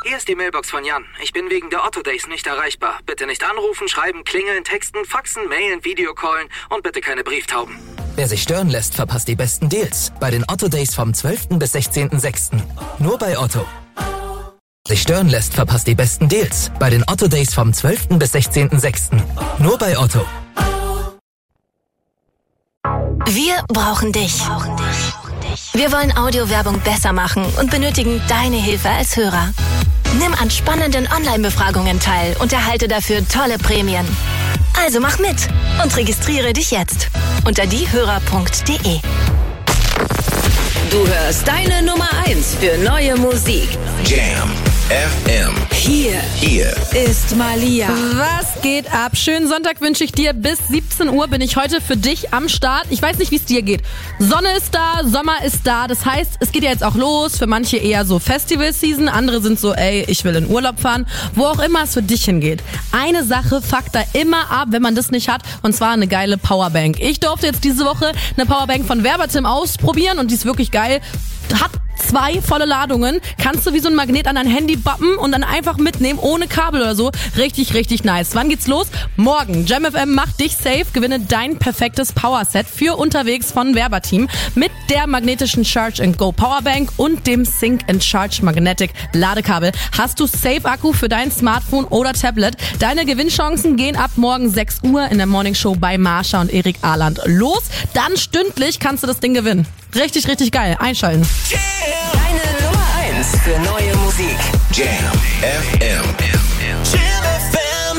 Hier ist die Mailbox von Jan. Ich bin wegen der Otto Days nicht erreichbar. Bitte nicht anrufen, schreiben, klingeln, texten, faxen, mailen, Videocallen und bitte keine Brieftauben. Wer sich stören lässt, verpasst die besten Deals. Bei den Otto Days vom 12. bis 16.06. Nur bei Otto. Sich stören lässt, verpasst die besten Deals. Bei den Otto Days vom 12. bis 16.06. Nur bei Otto. Wir brauchen dich. Wir wollen Audiowerbung besser machen und benötigen deine Hilfe als Hörer. Nimm an spannenden Online-Befragungen teil und erhalte dafür tolle Prämien. Also mach mit und registriere dich jetzt unter diehörer.de. Du hörst deine Nummer 1 für neue Musik. Jam FM. Hier ist Malia. Was geht ab? Schönen Sonntag wünsche ich dir. Bis 17 Uhr bin ich heute für dich am Start. Ich weiß nicht, wie es dir geht. Sonne ist da, Sommer ist da. Das heißt, es geht ja jetzt auch los. Für manche eher so Festival-Season. Andere sind so, ich will in Urlaub fahren. Wo auch immer es für dich hingeht. Eine Sache fuckt da immer ab, wenn man das nicht hat. Und zwar eine geile Powerbank. Ich durfte jetzt diese Woche eine Powerbank von Verbatim ausprobieren. Und die ist wirklich geil. Hat 2 volle Ladungen, kannst du wie so ein Magnet an dein Handy bappen und dann einfach mitnehmen, ohne Kabel oder so. Richtig, richtig nice. Wann geht's los? Morgen. Jam FM macht dich safe, gewinne dein perfektes Powerset für unterwegs von Verbatim mit der magnetischen Charge & Go Powerbank und dem Sync & Charge Magnetic Ladekabel. Hast du Safe Akku für dein Smartphone oder Tablet? Deine Gewinnchancen gehen ab morgen 6 Uhr in der Morning Show bei Marsha und Erik Ahland los. Dann stündlich kannst du das Ding gewinnen. Richtig, richtig geil. Einschalten. Deine Nummer 1 für neue Musik. Jam FM. Jam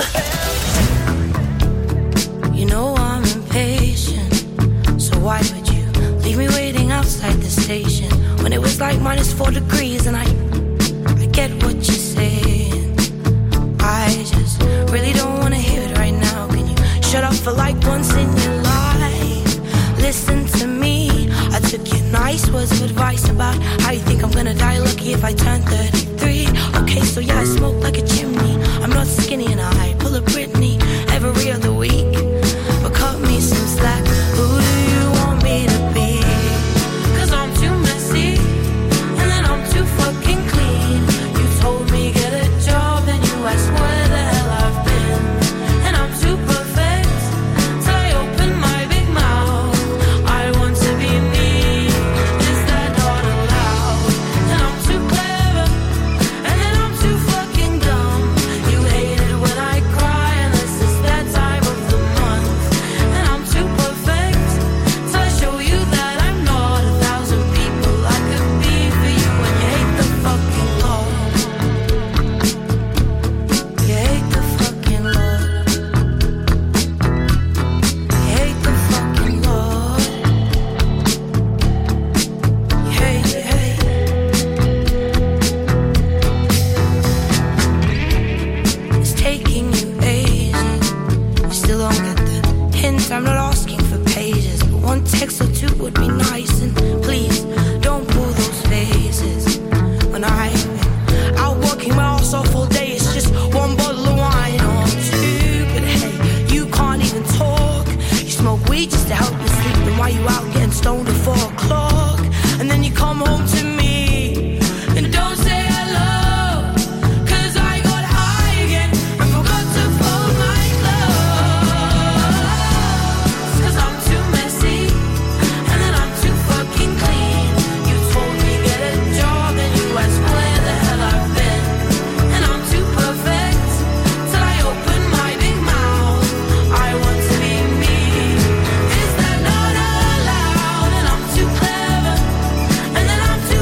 FM. You know I'm impatient, so why would you leave me waiting outside the station when it was like -4 degrees and I get what you're saying. I just really don't wanna hear it right now. Can you shut up for like once in your life? Listen to me. I took your nice words of advice about how you think I'm gonna die lucky if I turn 33. Okay, so yeah, I smoke like a chimney. I'm not skinny and I pull a Britney every other week. But cut me some slack. Who do you want me to be? 'Cause I'm too messy and then I'm too fucking clean. You told me get a job and you asked where the hell I've been. And I'm too perfect till I open my big mouth. I want to be me. Is that not allowed? And I'm too clever and then I'm too fucking dumb. You hate it when I cry unless it's that time of the month. And I'm too perfect till I show you that I'm not 1,000 people I could be for you. And you hate the fucking Lord. You hate the fucking Lord. You hate the fucking Lord. You hate, you hate. It's taking you ages. You still don't get the hint. I'm not asking for pages, but one text or two would be nice. And please don't pull those faces. When I've been out working my ass off all day, it's just one bottle of wine or two. But hey, you can't even talk. You smoke weed just to help you sleep. And why you out getting stoned at 4 o'clock? And then you come home to me and don't say hello. 'Cause I got high again and forgot to fold my clothes. 'Cause I'm too messy and then I'm too fucking clean. You told me get a job and you asked where the hell I've been. And I'm too perfect till I open my big mouth. I want to be me. Is that not allowed? And I'm too clever and then I'm too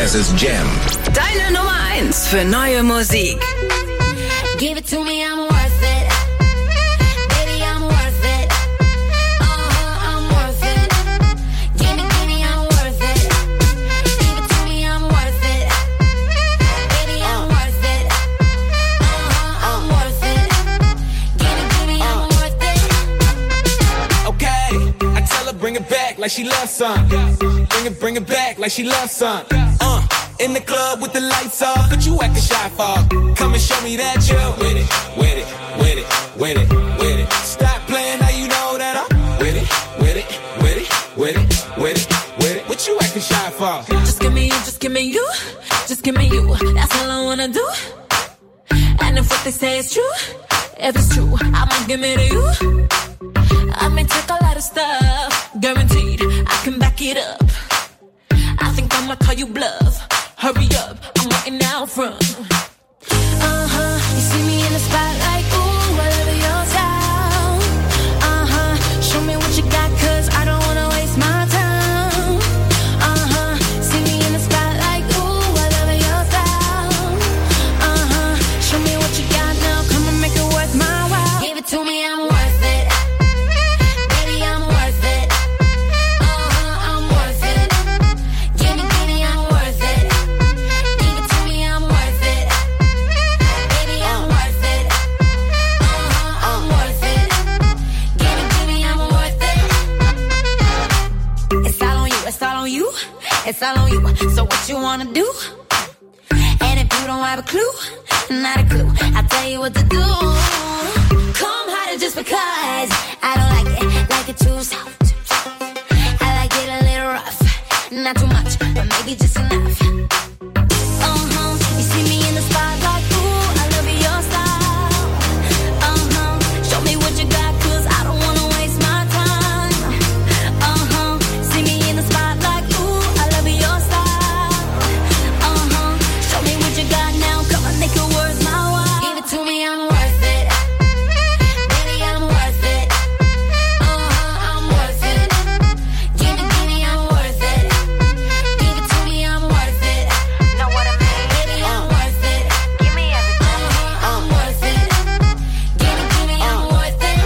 Es ist Jam. Deine Nummer 1 für neue Musik. Give it to me, I'm worth it. Baby, I'm worth it. I'm worth it. Give me, I'm worth it. Give it to me, I'm worth it. Baby, I'm worth it. I'm worth it. Give me, I'm worth it. Okay, I tell her bring it back like she loves some. Bring it back like she loves some. In the club with the lights off, but you acting shy for. Come and show me that you're with it, with it, with it, with it, with it. Stop playing, now you know that I'm with it, with it, with it, with it, with it, with it. What you acting shy for? Just give me you, just give me you, just give me you. That's all I wanna do. And if what they say is true, if it's true, I'ma give it to you. I may take a lot of stuff, guaranteed I can back it up. I think I'ma call you bluff. Hurry up, I'm waiting out front. You see me in the spotlight, ooh, I love your style. Show me what you got, cause I don't wanna waste my time. See me in the spotlight, ooh, I love your style. Show me what you got now, come and make it worth my while. Give it to me, I'm worth it. Baby, I'm worth it. I'm worth it. Give me, I'm worth it. Give it to me, I'm worth it. Baby, I'm worth it. I'm worth it. Give me, I'm worth it. It's all on you, it's all on you, it's all on you. So what you wanna do? And if you don't have a clue, not a clue, I'll tell you what to do. Come harder just because I don't like it too soft. I like it a little rough, not too much, but maybe just enough. You see me in the spotlight, ooh, I love your style. Show me what you got, cause I don't wanna waste my time. See me in the spotlight, ooh, I love your style. Show me what you got now, come on, make it worth my while. Give it to me, I'm worth it. Baby, I'm worth it. I'm worth it. Give me, I'm worth it. Give it to me, I'm worth it. Know what I mean? Baby, I'm worth it. Give me everything. I'm worth it. Give me, I'm worth it.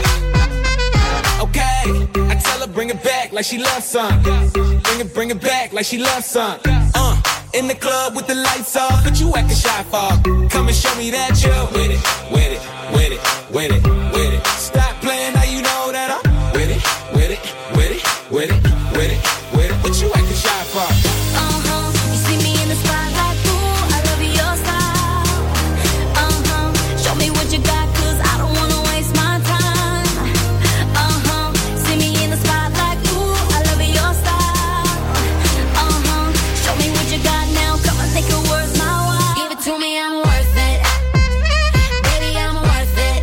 Okay, I tell her bring it back like she loves some. Bring it back like she loves some. In the club with the lights off, but you acting shy for. Come and show me that you're with it, with it, with it, with it, with it. Stop playing, now you know that I'm with it, with it, with it, with it, with it, with it. What you acting shy for? You see me in the spotlight, ooh, I love your style. Show me what you got, cause I don't wanna waste my time. See me in the spotlight, ooh, I love your style. Show me what you got now, come on, make it worth my while. Give it to me, I'm worth it. Baby, I'm worth it.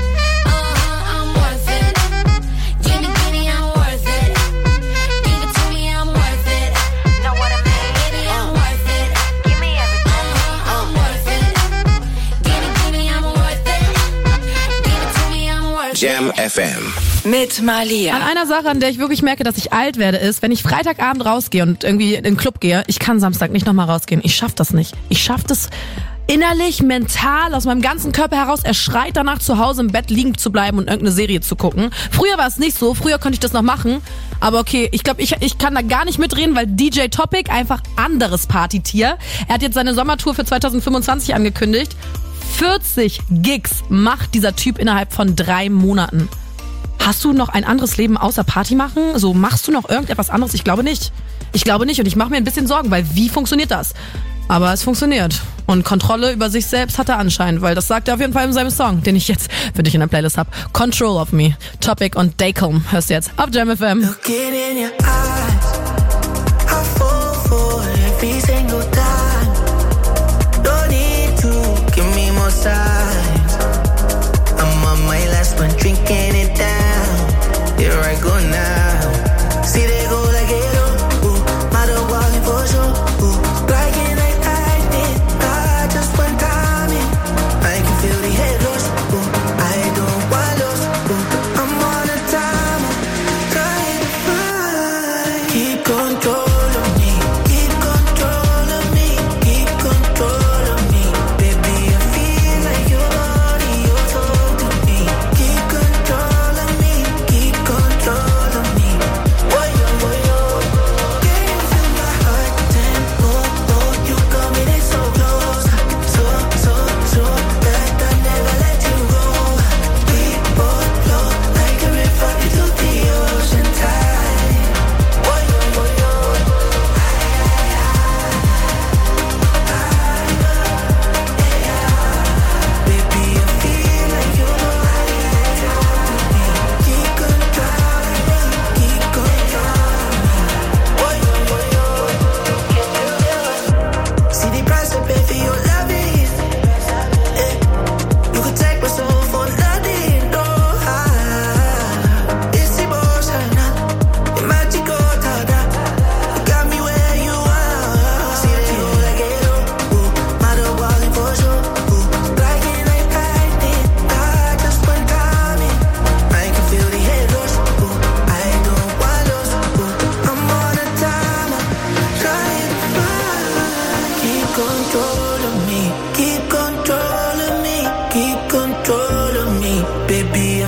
I'm worth it. Give me, I'm worth it. Give it to me, I'm worth it. Know what I mean? Baby, I'm worth it. Give me everything. I'm worth it. Give me, I'm worth it. Give it to me, I'm worth it. Jam FM. Mit Malia. An einer Sache, an der ich wirklich merke, dass ich alt werde, ist, wenn ich Freitagabend rausgehe und irgendwie in den Club gehe, ich kann Samstag nicht nochmal rausgehen. Ich schaff das nicht. Ich schaff das innerlich, mental, aus meinem ganzen Körper heraus. Er schreit danach, zu Hause im Bett liegen zu bleiben und irgendeine Serie zu gucken. Früher war es nicht so. Früher konnte ich das noch machen. Aber okay, ich glaube, ich kann da gar nicht mitreden, weil DJ Topic einfach anderes Partytier. Er hat jetzt seine Sommertour für 2025 angekündigt. 40 Gigs macht dieser Typ innerhalb von 3 Monaten. Hast du noch ein anderes Leben außer Party machen? So, machst du noch irgendetwas anderes? Ich glaube nicht. Ich glaube nicht und ich mache mir ein bisschen Sorgen, weil wie funktioniert das? Aber es funktioniert. Und Kontrolle über sich selbst hat er anscheinend, weil das sagt er auf jeden Fall in seinem Song, den ich jetzt für dich in der Playlist habe. Control of Me. Topic und Daycom hörst du jetzt auf Jam FM. Looking in your eyes, I fall for every single time. Don't need to give me more signs. I'm on my last one, drinking it down. Here I go now. See they go like it, ooh, matter walking for sure, ooh, like it like I did. I just one time in, I can feel the head rush, ooh, I don't want lost, ooh, I'm on a timer, trying to find. Keep control of me, keep control of me.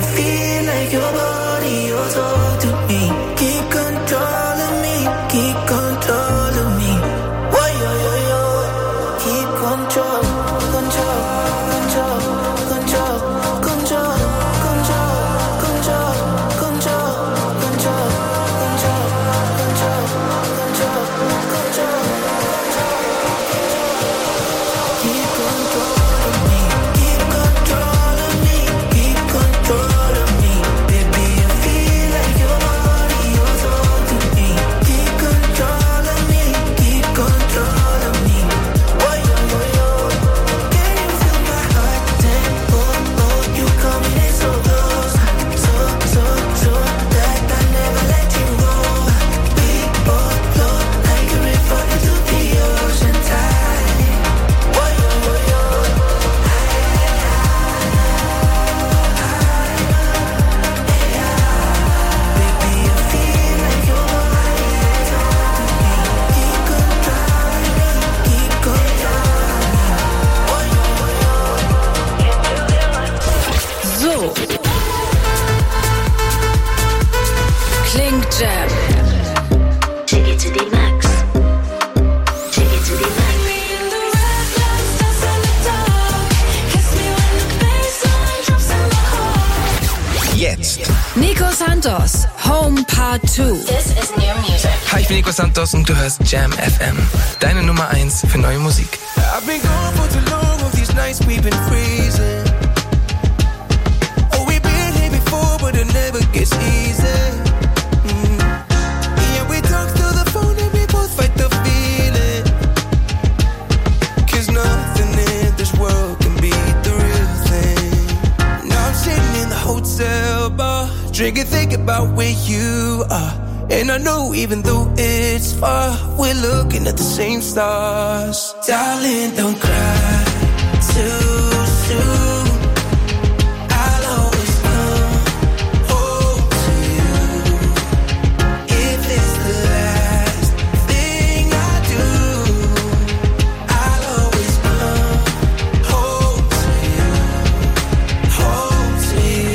feel like your body also to me. Keep control of me, keep control of me. Whoa, yo, yo, yo. Keep control, control, control, control, control, control, control, control, control, control, control, control, control. Keep control of me, keep control of me, keep control of me. Baby, I feel like your body was all to me. Keep control of me, keep control of me. Oh, yo, yo, yo. Can you feel my heart tempo? Oh, you coming in so close, so that I never let you go. We both flow like a river into the ocean tide. Oh, yo, yo, yo. Baby, I feel like your body is all to me. Keep control of me, keep control of me. Oh, yo, yo, yo. So. Klingt Jam. Take it to the max. Take it to the max. Jetzt. Nico Santos, Home Part 2. This is new music. Hi, ich bin Nico Santos und du hörst Jam FM. Deine Nummer 1 für neue Musik. I've been gone for too long, all these nights we've been freezing. Oh, we've been here before, but it never gets easy. Yeah, we talk through the phone and we both fight the feeling. 'Cause nothing in this world can beat the real thing. Now I'm sitting in the hotel bar, drinking, thinking about where you are. And I know even though it's far, we're looking at the same stars. Darling, don't cry too soon. I'll always come home to you. If it's the last thing I do, I'll always come home to you, home to you.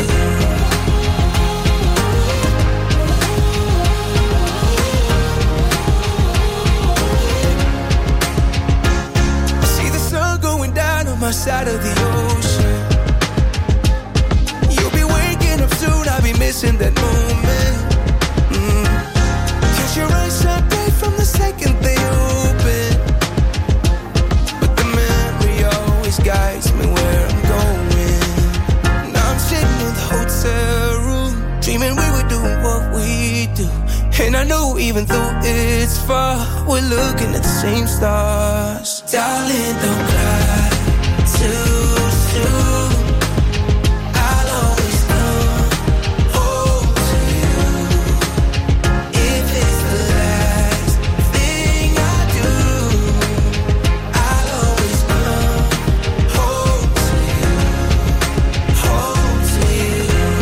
See the sun going down on my side of the ocean. You'll be waking up soon, I'll be missing that moment. 'Cause your eyes shine bright from the second they open. But the memory always guides me where I'm going. Now I'm sitting in the hotel room, dreaming we were doing what we do. And I know even though it's far, we're looking at the same stars. Darling, don't cry too soon. I'll always come home to you. If it's the last thing I do, I'll always come home to you, home to you.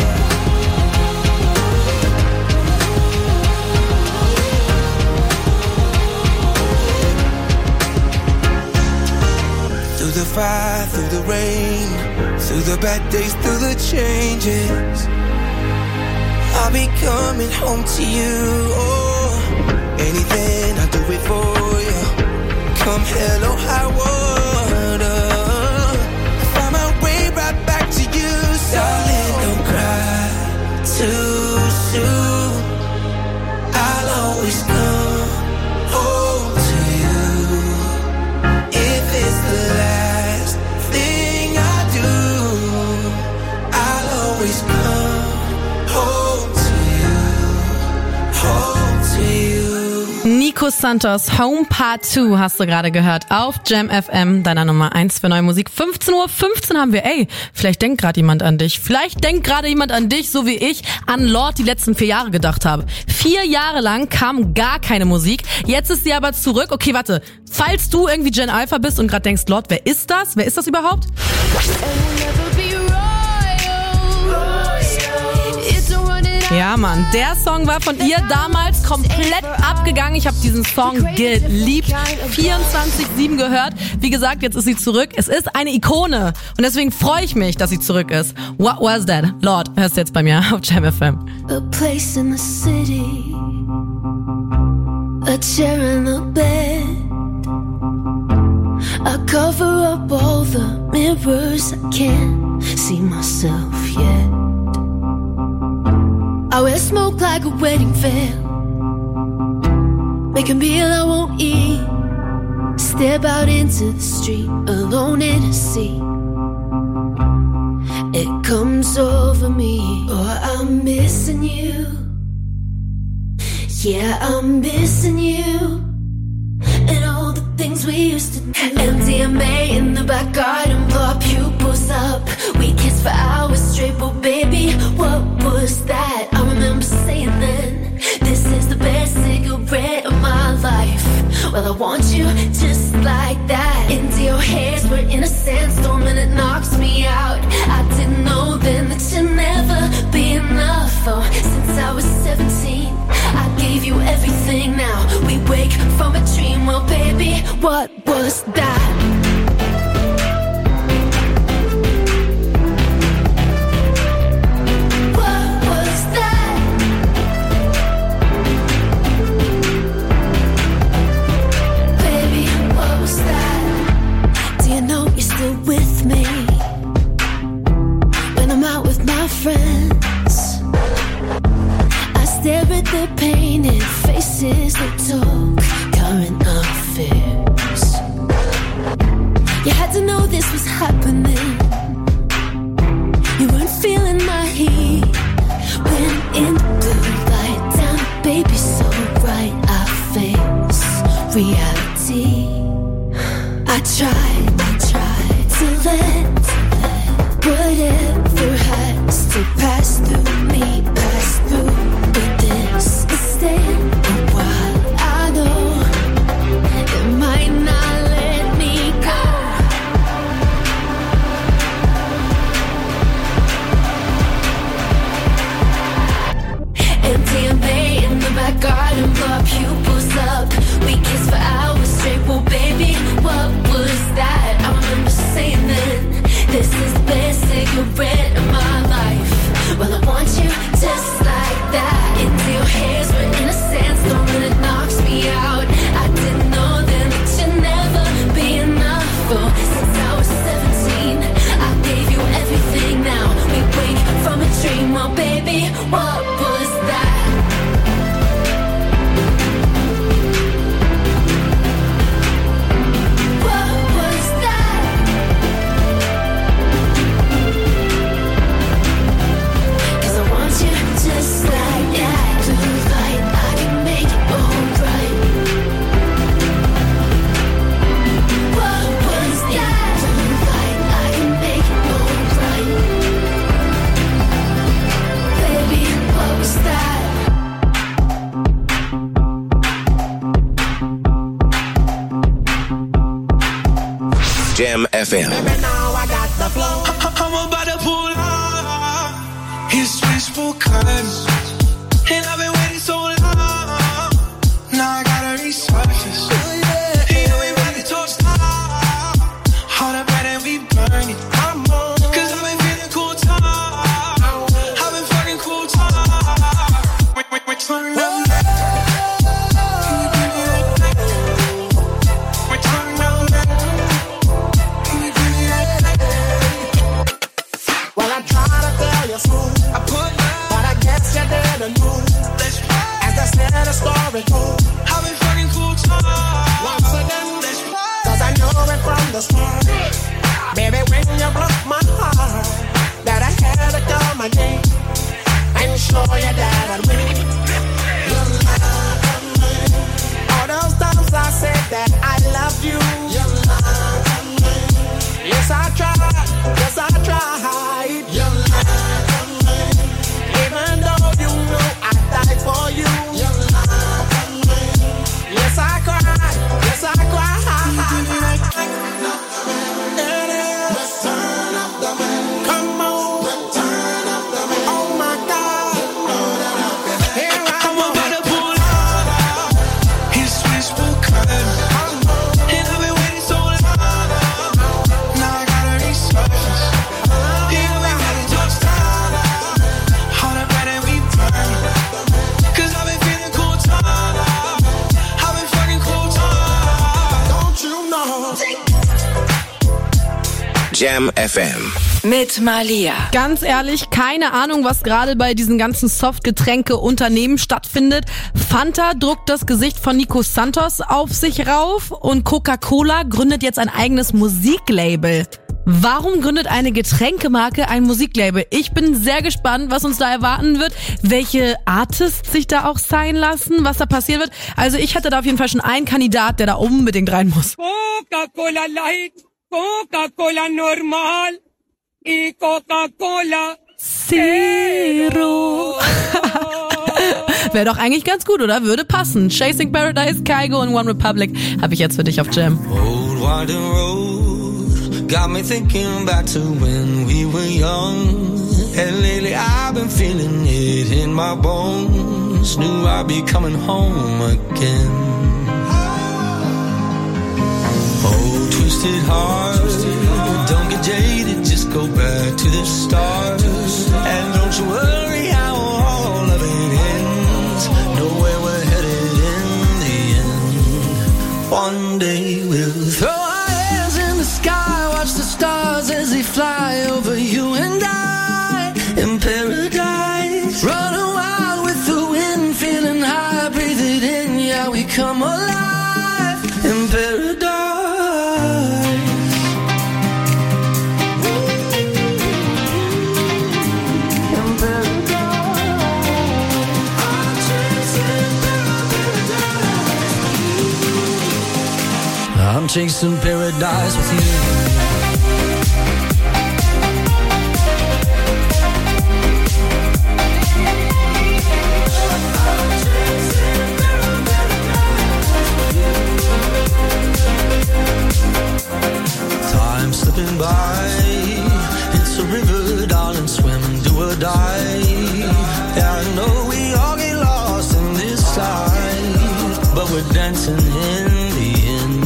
Through the fire, through the rain, through the bad days, through the changes, I'll be coming home to you. Oh, anything I'll do it for you. Come hell or high water, I'll find my way right back to you. Darling, don't cry too soon. I'll always come home to you. If it's the last thing I do, I'll always come home to you, home to you. Nico Santos, Home Part 2 hast du gerade gehört auf Jam FM, deiner Nummer 1 für neue Musik. 15:15 Uhr haben wir. Ey, vielleicht denkt gerade jemand an dich. Vielleicht denkt gerade jemand an dich, so wie ich an Lorde die letzten 4 Jahre gedacht habe. 4 Jahre lang kam gar keine Musik. Jetzt ist sie aber zurück. Okay, warte. Falls du irgendwie Gen Alpha bist und gerade denkst, Lorde, wer ist das? Wer ist das überhaupt? Ja, Ja, Mann. Der Song war von ihr damals komplett abgegangen. Ich habe diesen Song geliebt. 24/7 gehört. Wie gesagt, jetzt ist sie zurück. Es ist eine Ikone. Und deswegen freue ich mich, dass sie zurück ist. What was that? Lord, hörst du jetzt bei mir auf Jam FM. A place in the city, a chair and a bed. I cover up all the mirrors, I can't see myself yet. I wear smoke like a wedding veil, make a meal I won't eat, step out into the street, alone in a sea. It comes over me, oh, I'm missing you. Yeah, I'm missing you. And all the things we used to do. MDMA in the back garden, blow our pupils up. We kissed for hours straight, but baby, what was that? I remember saying then, this is the best cigarette of my life. Well, I want you just like that. Into your hairs, we're in a sandstorm and it knocks me out. I didn't know then that you'll never be enough. Oh, since I was 17, I gave you everything. Now we wake from a dream. Well, baby, what was that? What was that? Baby, what was that? Do you know you're still with me when I'm out with my friends? I stare at their painted faces, they talk current affairs. You had to know this was happening. You weren't feeling my heat when in the blue light down, baby, so bright I face reality. I tried to let whatever has to pass through me, pass through. But this is staying a while. I know it might not let me go. MDMA in the back garden, blow our pupils up. We kissed for hours straight. Well, baby, what was that? I remember saying then, this is the best cigarette of my life. Well, I want you just like that. Into your hairs, we're in a sandstorm and it knocks me out. I didn't know then that you'd never be enough. Oh, since I was 17, I gave you everything. Now we wake from a dream. Oh, baby, what was that? What was that? Cause I want you just like that. Blue light, I can make it alright. What was that? Blue light, I can make it alright. Baby, what was that? Jam FM. Baby, now I got the flow. I'm about to pull up. It's wishful curves. And I've been waiting so long. Now I gotta resurface. Yeah, we ready to stop. All the bread and we burn it. Cause I've been feeling cool time. I've been fucking cool time. We're turning up. Well, I try to tell you smooth, but I guess you didn't move. As the sad story goes, I've been fucking cool time. once again, cause I know it from the start. Baby, when you broke my heart, that I had to come again and show you that I'd win. You love me. All those times I said that I loved you. You love me. Yes, I tried. Yes, I tried. You love me. Even though you know I died for you. You love me. Yes, I cried. Yes, I cried. Return of the man. Come on. Return of the man. Oh, Jam FM. Mit Malia. Ganz ehrlich, keine Ahnung, was gerade bei diesen ganzen Softgetränke-Unternehmen stattfindet. Fanta druckt das Gesicht von Nico Santos auf sich rauf und Coca-Cola gründet jetzt ein eigenes Musiklabel. Warum gründet eine Getränkemarke ein Musiklabel? Ich bin sehr gespannt, was uns da erwarten wird, welche Artists sich da auch sein lassen, was da passieren wird. Also ich hatte da auf jeden Fall schon einen Kandidat, der da unbedingt rein muss. Coca-Cola Light, Coca-Cola Normal y Coca-Cola Zero. Wäre doch eigentlich ganz gut, oder? Würde passen. Chasing Paradise, Kygo und One Republic habe ich jetzt für dich auf Jam. Old winding road got me thinking back to when we were young. And lately I've been feeling it in my bones. Knew I'd be coming home again. Oh, twisted heart, don't get jaded, just go back to the start. And don't you worry how all of it ends. Know where we're headed in the end. One day we'll throw our hands in the sky, watch the stars as they fly over you and I. In paradise, running wild with the wind, feeling high, breathe it in, yeah, we come alive. In paradise. I'm chasing paradise with you. Time slipping by, it's a river, darling, swim, do or die. Yeah, I know we all get lost in this side, but we're dancing in the end.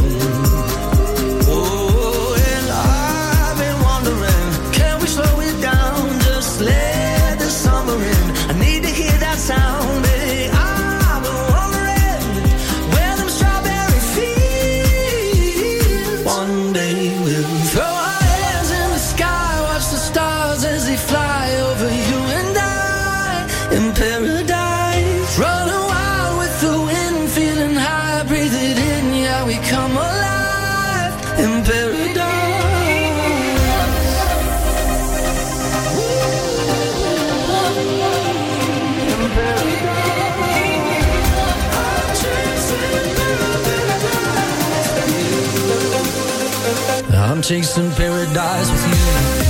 Oh, and I've been wondering, can we slow it down, just let the summer in. I need to hear that sound, baby. I've been wondering where them strawberry fields. One day we'll throw our hands in the sky, watch the stars as they fly over you and I. In paradise, running wild with the wind, feeling high, breathe it in, yeah, we come alive. In paradise. I'm chasing paradise with you.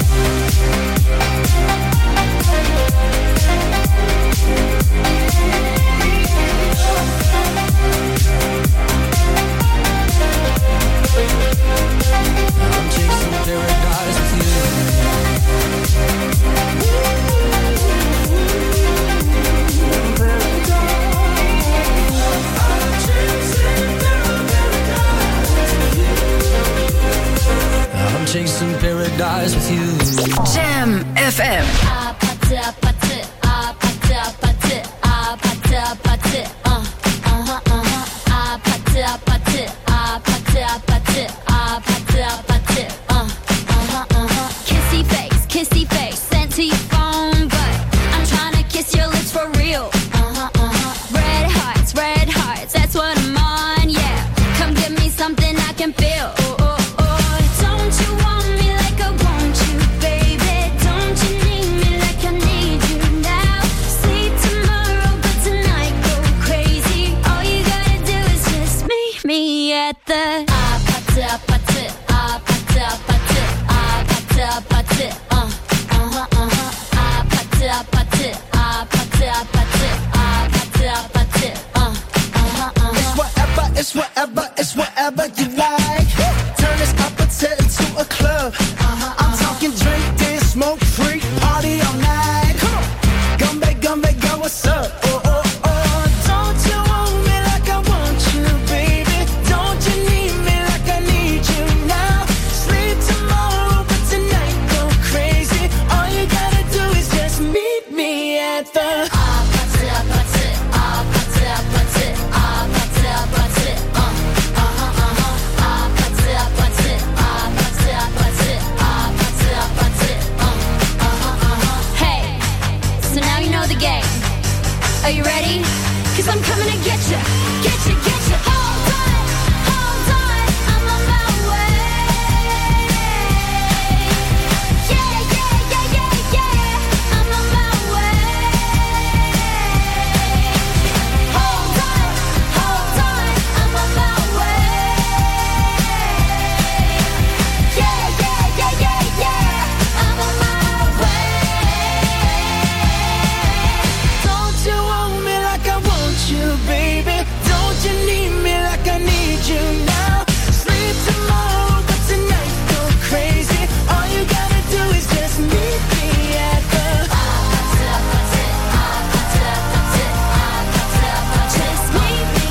I'm chasing paradise with I'm chasing paradise with you. Jam FM. Kissy face, sent to your phone, but I'm trying to kiss your lips for real. Red hearts, that's what I'm on, yeah. Come give me something I can feel. Don't you want me like I want you, baby? Don't you need me like I need you now? Sleep tomorrow, but tonight go crazy. All you gotta do is just meet me at the It's whatever you like. Turn this opposite into a club. I'm talking drink, dance, smoke, freak, party all night. Come on, Gumbe, girl, what's up? Don't you want me like I want you, baby? Don't you need me like I need you now? Sleep tomorrow, but tonight go crazy. All you gotta do is just meet me at the you know the game. Are you ready? 'Cause I'm coming to get you, get you, get you. Hold on, I'm on my way. Yeah, yeah, yeah, yeah, yeah, I'm on my way. Hold on, I'm on my way. Yeah, yeah, yeah, yeah, yeah, I'm on my way. Don't you want me like I want you, baby? Don't you need me like I need you now? Sleep tomorrow, but tonight go crazy. All you gotta do is just meet me at the Just meet me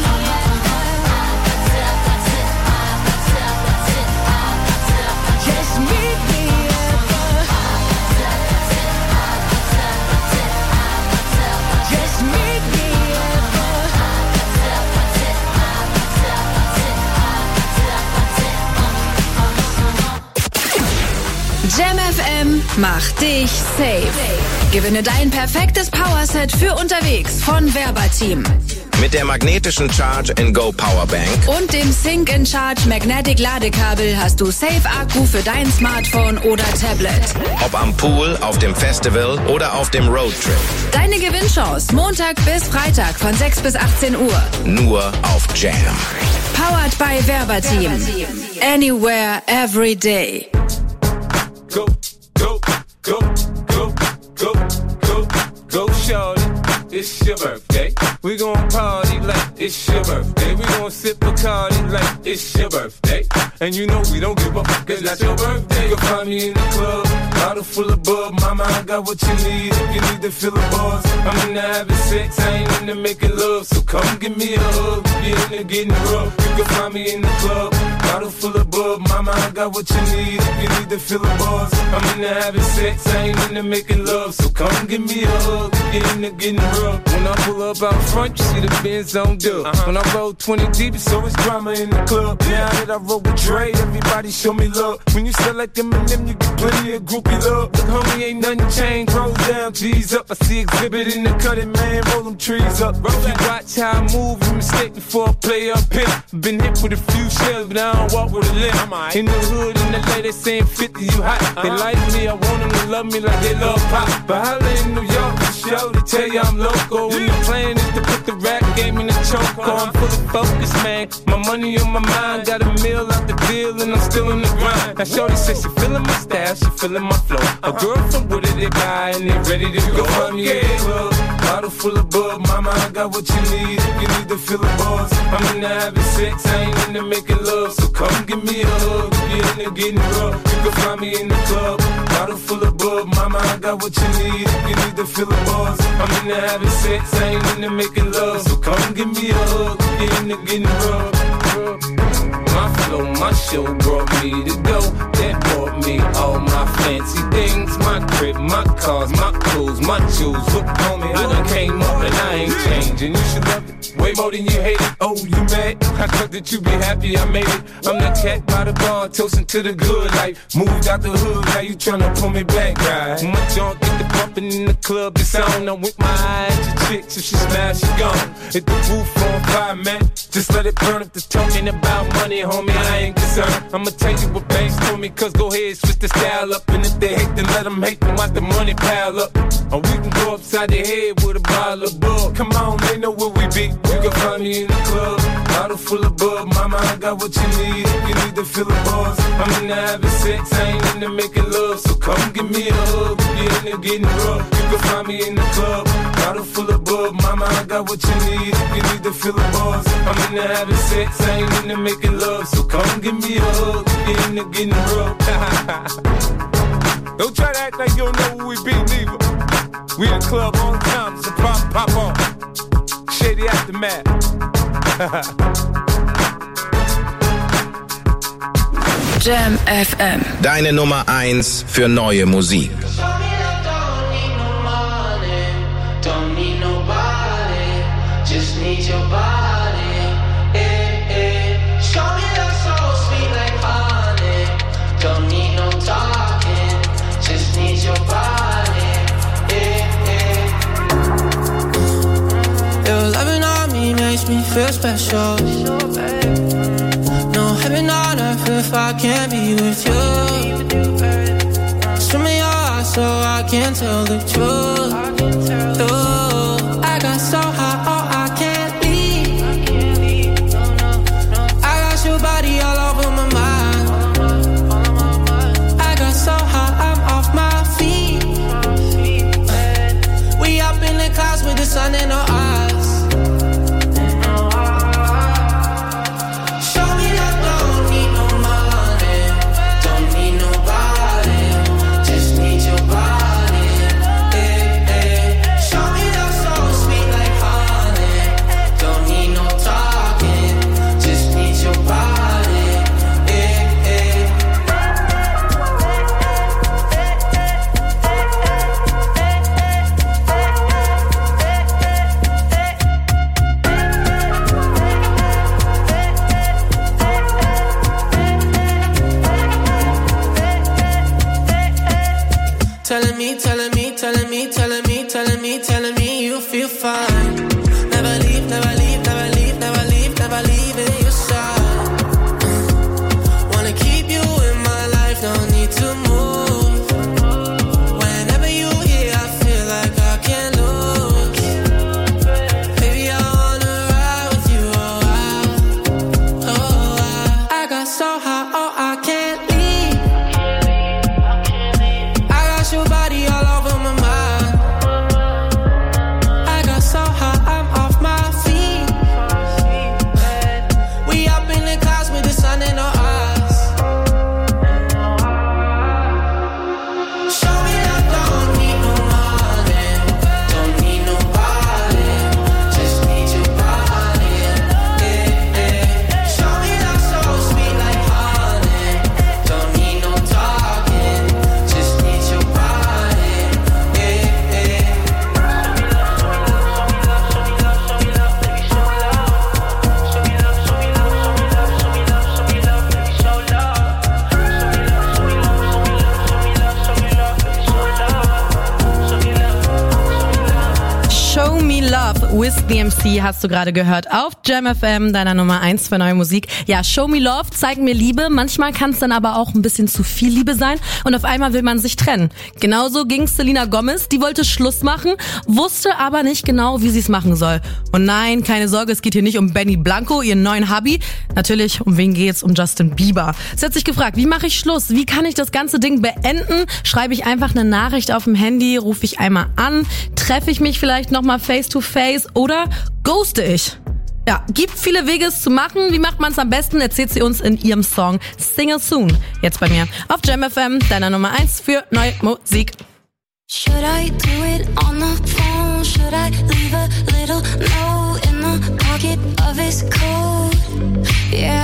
Just meet me at the Just meet me at Jam FM macht dich safe. Gewinne dein perfektes Powerset für unterwegs von Verbateam. Mit der magnetischen Charge-and-Go Powerbank Und dem Sync-in-Charge Magnetic Ladekabel hast du Safe-Akku für dein Smartphone oder Tablet. ob am Pool, auf dem Festival oder auf dem Roadtrip. Deine Gewinnchance Montag bis Freitag von 6 bis 18 Uhr. Nur auf Jam. Powered by Verbateam. Anywhere, every day. Go, go, go, go, go, go, go, shorty. It's your birthday. We gon' party like it's your birthday. We gon' sip Bacardi like it's your birthday. And you know we don't give up, cause that's your birthday. You'll find me in the club, bottle full of bub. Mama, I got what you need if you need to fill the bars. I'm into having sex, I ain't into making love. So come give me a hug, you into getting rough. You can find me in the club, bottle full of bub. Mama, I got what you need if you need to fill the bars. I'm into having sex, I ain't into making love. So come give me a hug, you into getting rough. When I pull up out front, you see the Benz on dub. When I roll 20 deep, it's always drama in the club. Now that I roll with Dre, everybody show me love. When you sell like Eminem, you get plenty of groupie love. Look, homie, ain't nothing changed. Roll down, G's up. I see exhibit in the cutting, man. Roll them trees up. If you watch how I move, you mistake before I play up here. Been hit with a few shells, but I don't walk with a limp. In the hood, in the LA, they saying 50, you hot. They like me, I want them to love me like they love pop. But holla in New York, for show, they tell you I'm local. When the plan is to put the rap game in the choke. I'm fully focused, man. My money on my mind, got a meal out the deal, and I'm still in the grind. Now shorty says she feeling my style, she feeling my flow. A girl from Wooded, they buy, and they ready to go. Find me in the club, bottle full of bub. Mama, I got what you need if you need to fill the bars. I'm into having sex, I ain't into making love. So come give me a hug, if you're into getting rough. You can find me in the club, bottle full of bub. Mama, I got what you need if you need to fill the bars. I'm into having sex, I ain't into making love. So come give me a hug, if you're into getting rough. My flow, my show brought me to go. That brought me all my fancy things. My crib, my cars, my clothes, my jewels. Look, homie, I done came up and I ain't changing. You should love it way more than you hate it. Oh, you mad? I thought that you be happy I made it. I'm the cat by the bar, toasting to the good life. Moved out the hood, now you tryna pull me back, right? My junk get the bumping in the club, it's on. I'm with my eyes to chicks, if she smash, she gone. Hit the roof on fire, man. Just let it burn if the talking about money, homie, I ain't concerned. I'ma tell you what banks told me, cause go ahead, switch the style up. And if they hate, then let them hate, then watch the money pile up. Or we can go upside their head with a bottle of bug. Come on, they know where we be. You can find me in the club, bottle full of bub. Mama, I got what you need if you need to fill the bars. I'm into having sex, I ain't into making love. So come give me a hug, if you're into getting rough. You can find me in the club, bottle full of bub. Mama, I got what you need if you need to fill the bars. I'm into having sex, I ain't into making love. So come give me a hug, if you're into getting rough. Don't try to act like you don't know who we be, neither. We in the club on time, so pop on. Shady Aftermath. Jam FM. Deine Nummer 1 für neue Musik. Don't need nobody, just need your body. Show me that soul sweet like honey. Don't need no talking, just need your body. feel special. No heaven on earth if I can't be with you. Swim in your eyes so I can tell the truth. Ooh, I got so high, oh I can't leave. I got your body all over my mind. I got so high, I'm off my feet. We up in the clouds with the sun in our eyes. Telling me you feel fine. Never leave, never leave, never leave, never leave, never leave in your side. Wanna keep you in my life, no need to move. Whenever you here, I feel like I can't lose. Baby, I wanna ride with you, I got so high, oh I can't leave. I got your body all over my mind. With DMC hast du gerade gehört auf Jam FM, deiner Nummer 1 für neue Musik. Ja, Show Me Love, zeig mir Liebe. Manchmal kann es dann aber auch ein bisschen zu viel Liebe sein und auf einmal will man sich trennen. Genauso ging's Selena Gomez, die wollte Schluss machen, wusste aber nicht genau, wie sie es machen soll. Und nein, keine Sorge, es geht hier nicht um Benny Blanco, ihren neuen Hubby. Natürlich, um wen geht's? Um Justin Bieber. Sie hat sich gefragt, wie mache ich Schluss? Wie kann ich das ganze Ding beenden? Schreibe ich einfach eine Nachricht auf dem Handy, rufe ich einmal an, treffe ich mich vielleicht nochmal face to face oder ghoste ich? Ja, gibt viele Wege es zu machen. Wie macht man es am besten? Erzählt sie uns in ihrem Song Single Soon. Jetzt bei mir auf Jam FM, deiner Nummer 1 für neue Musik. Should I do it on the phone? Should I leave a little note in the pocket of his coat? Yeah,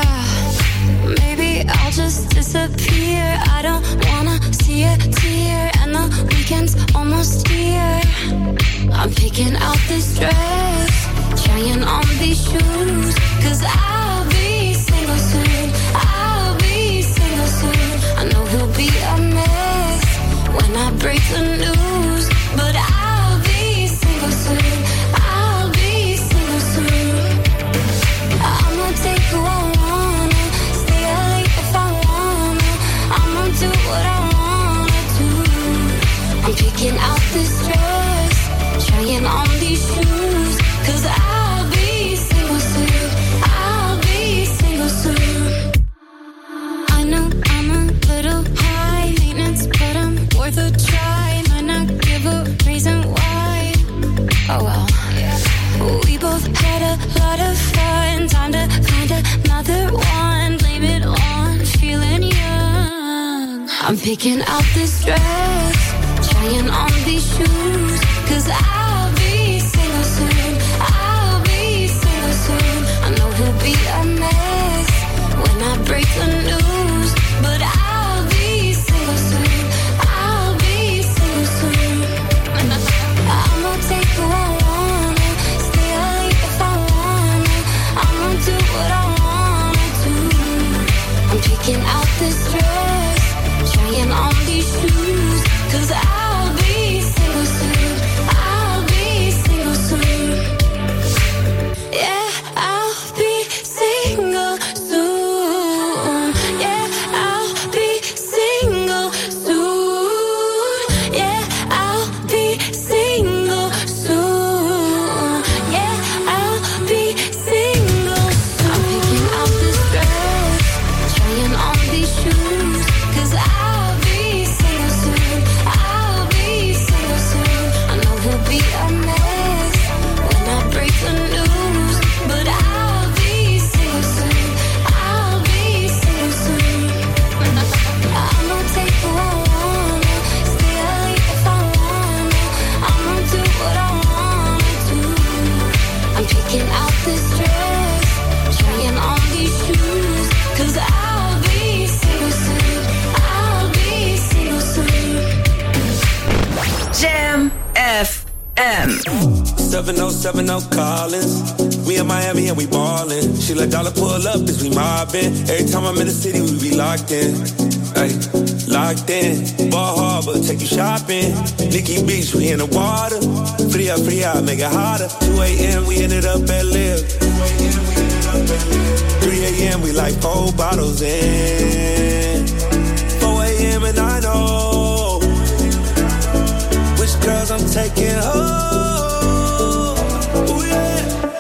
maybe I'll just disappear. I don't wanna see a tear, and the weekend's almost here. I'm picking out this dress, trying on these shoes, 'cause I'll be single soon. I'll be single soon. I know he'll be a mess when I break the news, but I'll be single soon. I'll be single soon. I'ma take who I wanna, stay out late if I wanna. I'ma do what I wanna do. I'm picking out this dress, trying on these shoes, 'cause I'll be single soon. I'll be single soon. I know I'm a little high maintenance, but I'm worth a try. Might not give a reason why. Oh well. We both had a lot of fun. Time to find another one. Blame it on feeling young. I'm picking out this dress, trying on these shoes, 'cause I'll be single soon. I'll be single soon. I know he'll be a mess when I break the news, but I'll be single soon. I'll be single soon. I'ma take who I wanna, stay out late if I wanna. I'ma do what I wanna do. I'm picking out this dress, trying on these shoes, 'cause I'll be single soon. I'll FM. 7070 Collins. We in Miami and we ballin'. She let dollar pull up as we mobbin'. Every time I'm in the city, we be locked in. Ay, locked in. Ball Harbor, take you shopping. Nikki Beach, we in the water. Free up, make it hotter. 2 a.m., we ended up at Live. 3 a.m., we like 4 bottles in. 4 a.m. and I know which girls I'm taking home. Ooh, yeah.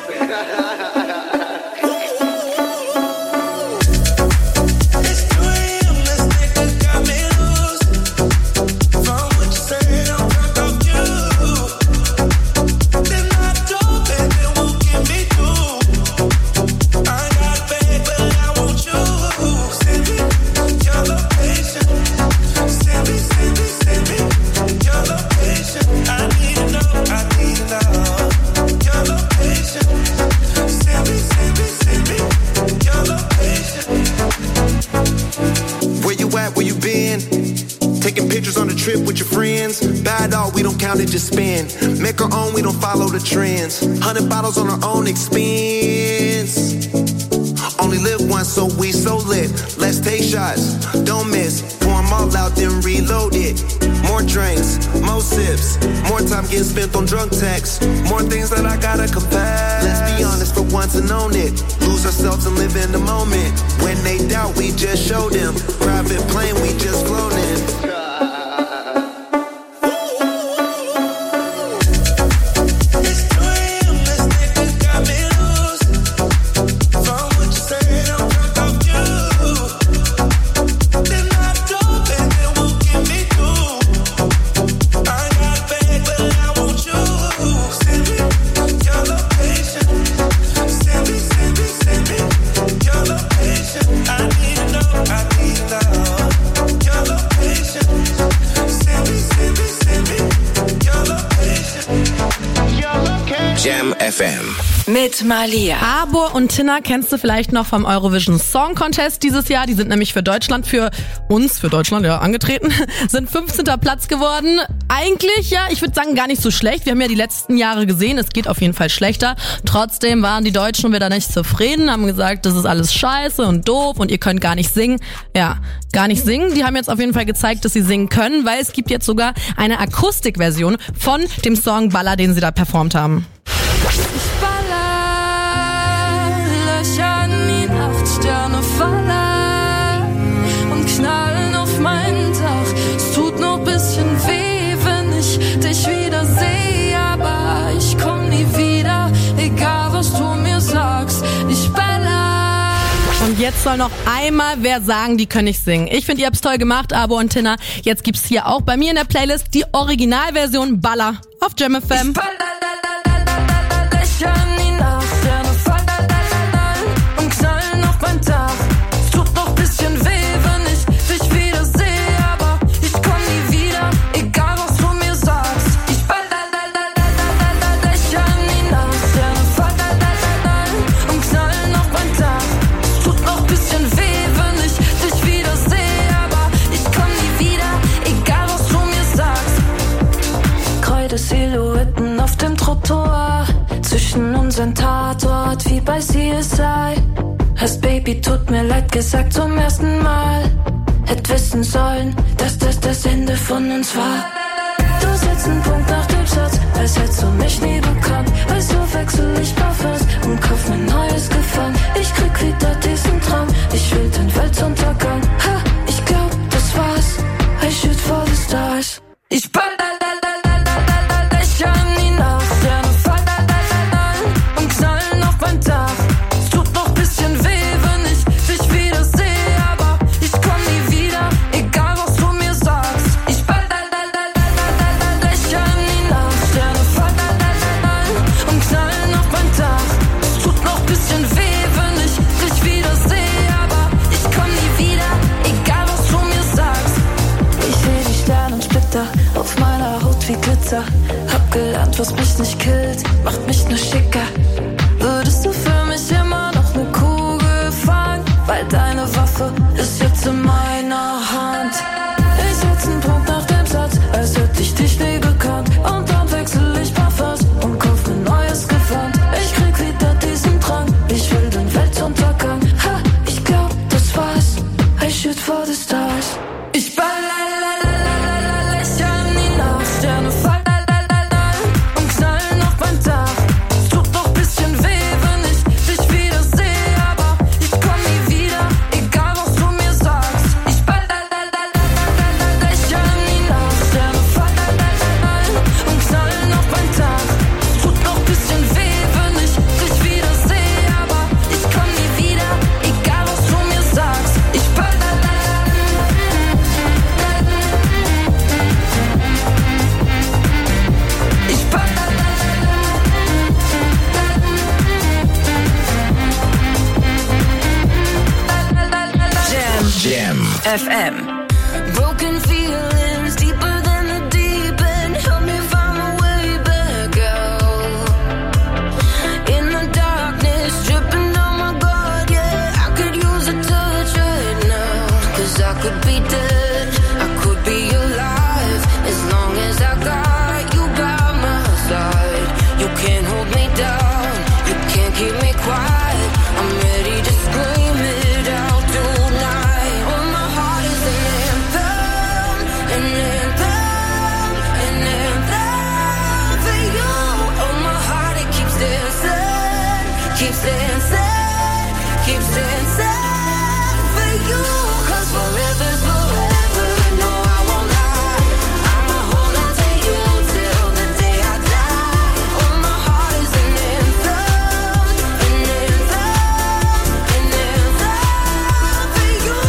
With your friends, bad dog, we don't count it, just spend. Make our own, we don't follow the trends. 100 bottles on our own expense. Only live once, so we so lit. Let's take shots, don't miss. Pour them all out, then reload it. More drinks, more sips. More time getting spent on drunk texts. More things that I gotta confess. Let's be honest for once and own it. Lose ourselves and live in the moment. When they doubt, we just show them. Private plane, we just flown in. Mit Malia. Abo und Tinna kennst du vielleicht noch vom Eurovision Song Contest dieses Jahr. Die sind nämlich für Deutschland, angetreten. Sind 15. Platz geworden. Eigentlich, ja, ich würde sagen, gar nicht so schlecht. Wir haben ja die letzten Jahre gesehen, es geht auf jeden Fall schlechter. Trotzdem waren die Deutschen wieder nicht zufrieden, haben gesagt, das ist alles scheiße und doof und ihr könnt gar nicht singen. Ja, gar nicht singen. Die haben jetzt auf jeden Fall gezeigt, dass sie singen können, weil es gibt jetzt sogar eine Akustikversion von dem Song Baller, den sie da performt haben. Sterne fallen und knallen auf mein Dach. Es tut noch ein bisschen weh, wenn ich dich wieder sehe, aber ich komm nie wieder, egal was du mir sagst. Ich bella. Und jetzt soll noch einmal wer sagen, die können nicht singen. Ich finde, ihr habt's toll gemacht, Abo und Tinna. Jetzt gibt's hier auch bei mir in der Playlist die Originalversion Baller auf Jam FM. Silhouetten auf dem Trottoir, zwischen unseren Tatort wie bei CSI. Hast Baby, tut mir leid gesagt zum ersten Mal. Hätt wissen sollen, dass das Ende von uns war. Du setzt einen Punkt nach dem Satz, als hättest du mich nie bekannt. Weißt du, wechsel ich Parfums und kauf mir neues Gefallen. Ich krieg wieder diesen Traum, ich will den Weltuntergang. Ha, ich glaub, das war's, I shoot for the stars. Ich auf meiner Haut wie Glitzer. Hab gelernt, was mich nicht killt, macht mich nur schicker. Würdest du für mich immer noch ne Kugel fangen? Weil deine Waffe ist jetzt in meiner Hand. Ich setz einen Punkt nach dem Satz, als hätte ich dich nie gekannt. Und dann wechsel ich Parfums FM. Broken feelings deeper than the deep end. Help me find my way back out. In the darkness, dripping down my guard, yeah. I could use a touch right now. 'Cause I could be dead, I could be alive. As long as I got you by my side. You can't hold me down, you can't keep me quiet. I'm ready to scream it out tonight. Oh, my heart is an anthem, an anthem, an anthem for you. Oh, my heart, it keeps dancing, keeps dancing, keeps dancing for you. 'Cause forever's forever, no, I won't lie. I'ma hold on to you till the day I die. Oh, my heart is an anthem, an anthem, an anthem for you.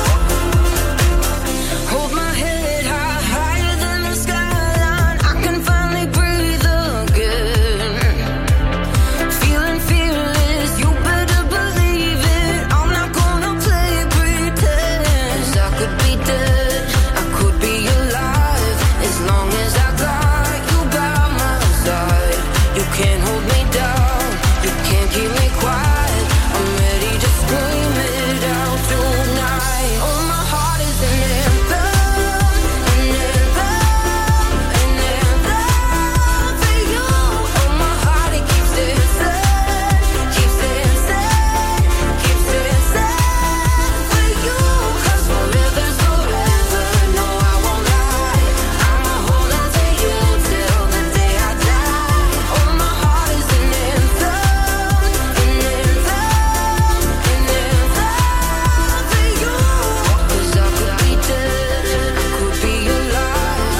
Hold my head high, higher than the skyline. I can finally breathe again. Feeling fearless, you better believe it. I'm not gonna play pretend. 'Cause I could be dead, I could be alive. As long as I got you by my side. You can't hold me down, you can't keep me quiet. I'm ready to scream it out tonight. Oh, my heart is an anthem, an anthem, an anthem for you. Oh, my heart, it keeps dancing, keeps dancing, keeps dancing for you. 'Cause forever's forever, no, I won't lie. I'ma hold on to you till the day I die. Oh, my heart is an anthem, an anthem, an anthem for you. 'Cause I could be dead, I could be alive.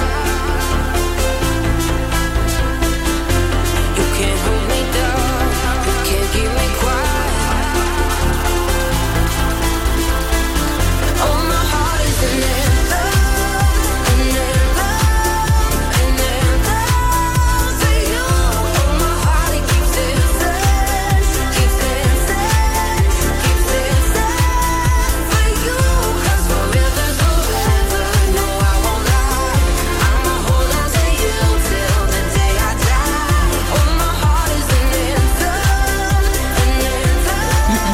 You can't hold me down, you can't keep me quiet. Oh, my heart is an anthem, an anthem, an anthem for you. Oh, my heart, it keeps dancing, keeps dancing, keeps dancing for you. 'Cause forever's forever, no, I won't lie. I'ma hold on to you till the day I die. Oh, my heart is an anthem, an anthem, an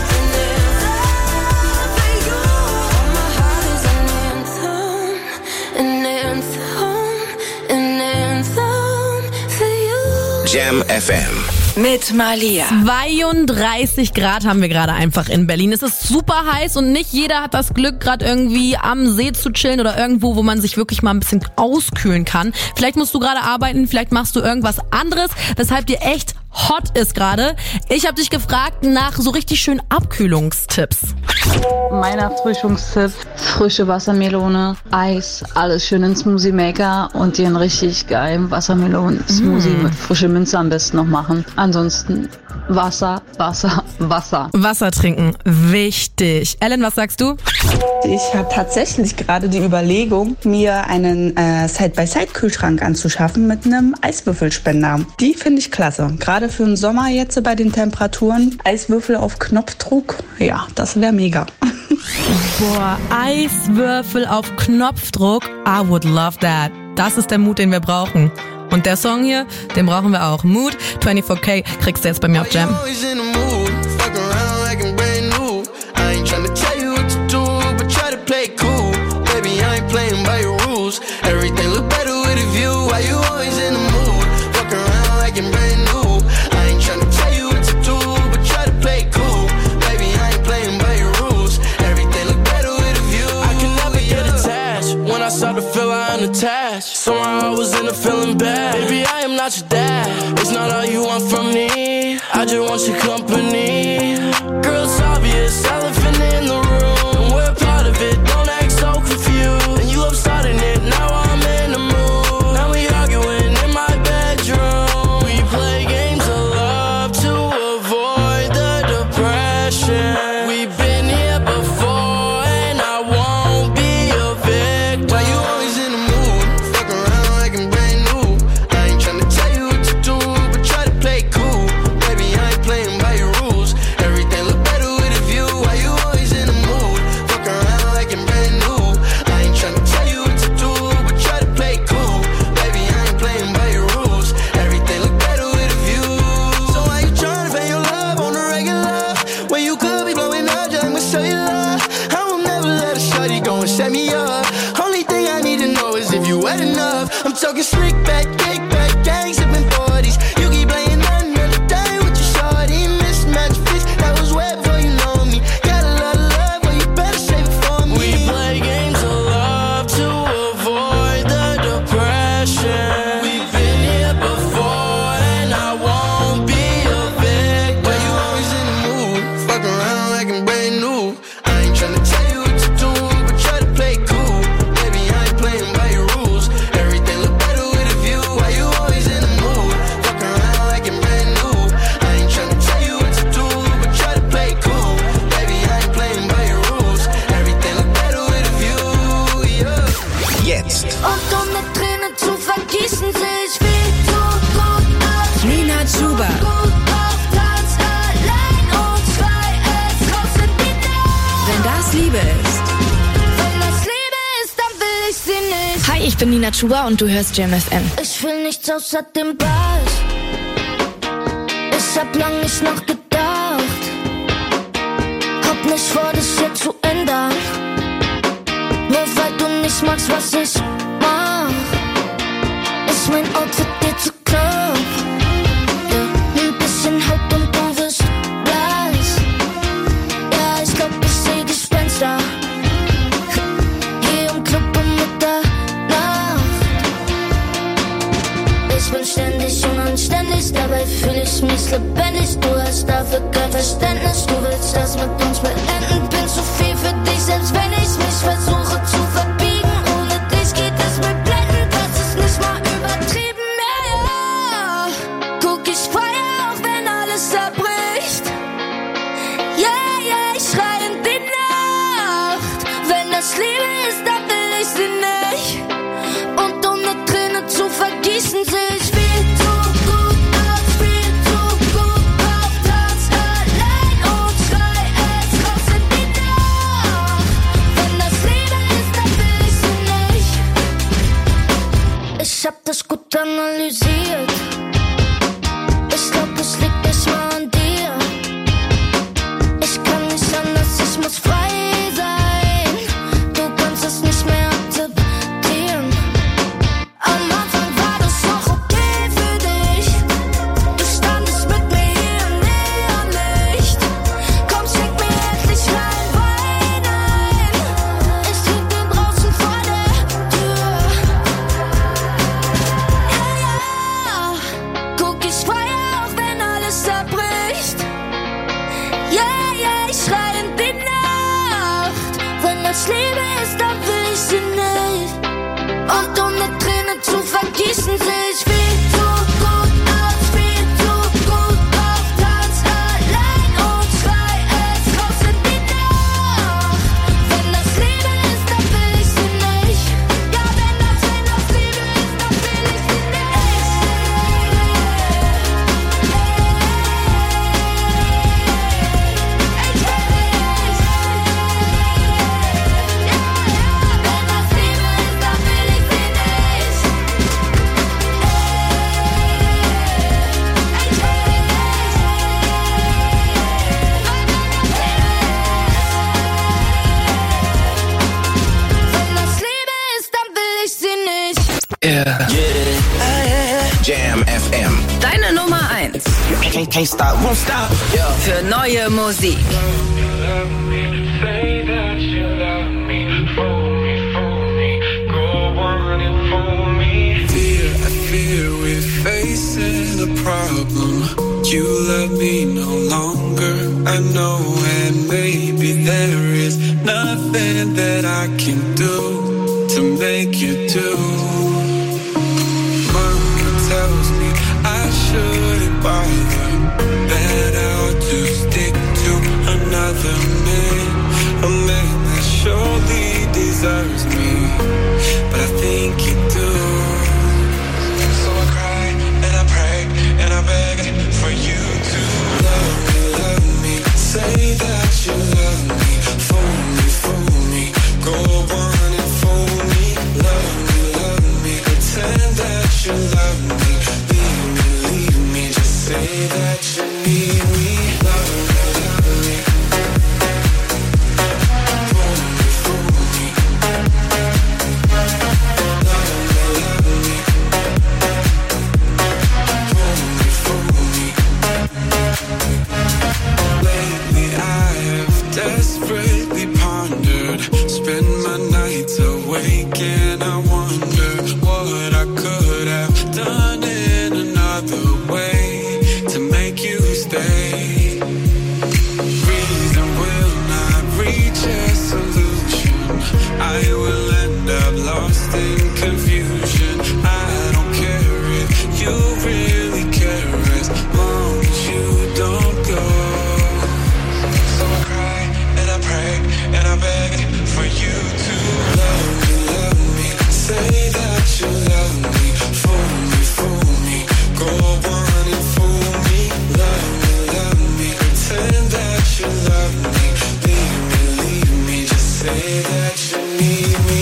anthem for you. Oh, my heart is an anthem, an anthem, an anthem for you. Jam FM. Mit Malia. 32 Grad haben wir gerade einfach in Berlin. Es ist super heiß und nicht jeder hat das Glück, gerade irgendwie am See zu chillen oder irgendwo, wo man sich wirklich mal ein bisschen auskühlen kann. Vielleicht musst du gerade arbeiten, vielleicht machst du irgendwas anderes, weshalb dir echt hot ist gerade. Ich habe dich gefragt nach so richtig schönen Abkühlungstipps. Mein Erfrischungstipp: frische Wassermelone, Eis, alles schön in Smoothie Maker und dir einen richtig geilen Wassermelonen-Smoothie mit frischer Minze am besten noch machen. Ansonsten Wasser, Wasser, Wasser. Wasser trinken, wichtig. Ellen, was sagst du? Ich habe tatsächlich gerade die Überlegung, mir einen Side-by-Side-Kühlschrank anzuschaffen mit einem Eiswürfelspender. Die finde ich klasse. Gerade für den Sommer jetzt bei den Temperaturen. Eiswürfel auf Knopfdruck, ja, das wäre mega. Boah, Eiswürfel auf Knopfdruck. I would love that. Das ist der Mut, den wir brauchen. Und der Song hier, den brauchen wir auch. Mood, 24K, kriegst du jetzt bei mir auf Jam. Everything look better with a view. Why you always in the mood? Fuck around like I'm brand new. I ain't tryna tell you what to do, but try to play cool. Baby, I ain't playing by your rules. Everything look better with a view. I can never get attached. When I start to feel I'm unattached, somehow I was in a feeling bad. Baby, I am not your dad. It's not all you want from me. I just want your company. Girl, it's obvious, elephant in the room. We're part of it. Don't act so confused. And you love starting it. Now I'm in the mood. Now we arguing in my bedroom. We play games of love to avoid the depression. We've been here before, and I won't be a victim. Why you always in the mood? Fuck around like I'm brand new. I ain't tryna tell you what to do, but try to play cool. Baby, I ain't playing by your rules. bin Nina Chuba und du hörst Jam FM. Ich will nichts außer dem Bass. Ich hab lang nicht nachgedacht. Hab nicht vor, das hier zu ändern. Nur weil du nicht magst, was ich mach. Ist mein Outfit dir zu knapp? Ja, ein bisschen Haut und du wirst blass. Ja, ich glaub, ich seh Gespenster. Hier im Club um Mitternacht. Ich bin ständig unanständig, dabei fühl ich mich lebendig. Du hast dafür kein Verständnis, du willst das mit uns beenden. Bin zu viel für dich, selbst wenn ich mich versuche zu verbiegen. Ohne dich geht es mir blendend, das ist nicht mal übertrieben. Ja, ja, guck, ich feier auch, wenn alles zerbricht. Ja, ja, ich schrei in die Nacht. Wenn das Liebe ist, dann will ich sie nicht. Und um eine Träne zu vergießen, seh ich viel zu gut aus, viel zu gut drauf. Tanz allein und schrei es raus in die Nacht. Wenn das Liebe ist, dann will ich sie nicht. Ich hab das gut analysiert. Ich glaub, es liegt nicht mal an dir. Ich kann nicht anders, ich muss frei sein. Du kannst es nicht mehr akzeptieren. Am Anfang war das noch okay für dich. Du standest mit mir hier im Neonlicht. Komm, schenk mir endlich rein Wein ein. Ich trink den draußen vor der Tür. Ja, ja, guck, ich feier auch, wenn alles zerbricht. Ja, ja, ich schrei in die Nacht. Wenn das Liebe ist, dann will ich sie nicht. Und um eine Träne zu vergießen, seh ich viel zu gut aus, viel zu gut drauf. Tanz allein und schrei es raus in die Nacht. Wenn das Liebe ist, dann will ich sie nicht. Ja, wenn das Liebe ist, dann will ich sie nicht. Wenn das Liebe ist, dann will ich sie nicht. Jam FM. Deine Nummer 1 Can't stop, won't stop. für neue Musik. I fear we're facing a problem. You love me no longer, I know, and maybe there is nothing that I can do to make you do. Mama tells me I shouldn't bother, that I'll just stick to another man, a man that surely deserves me, but I think you do. So I cry and I pray and I beg for you to love me, say that you love me, fool me, go on and fool me, love me, pretend that you love me, leave me, just say that you need me, love me. Lately I have desperately pondered, spend my nights awake and I wonder what I could have done in another way to make you stay. Reason will not reach a solution, I will end up lost in confusion. I don't care if you really care as long as you don't go. So I cry and I pray and I beg for you to love me, say that you love me, fool me, go on and fool me, love me, pretend that you love me, leave me, just say that you need me.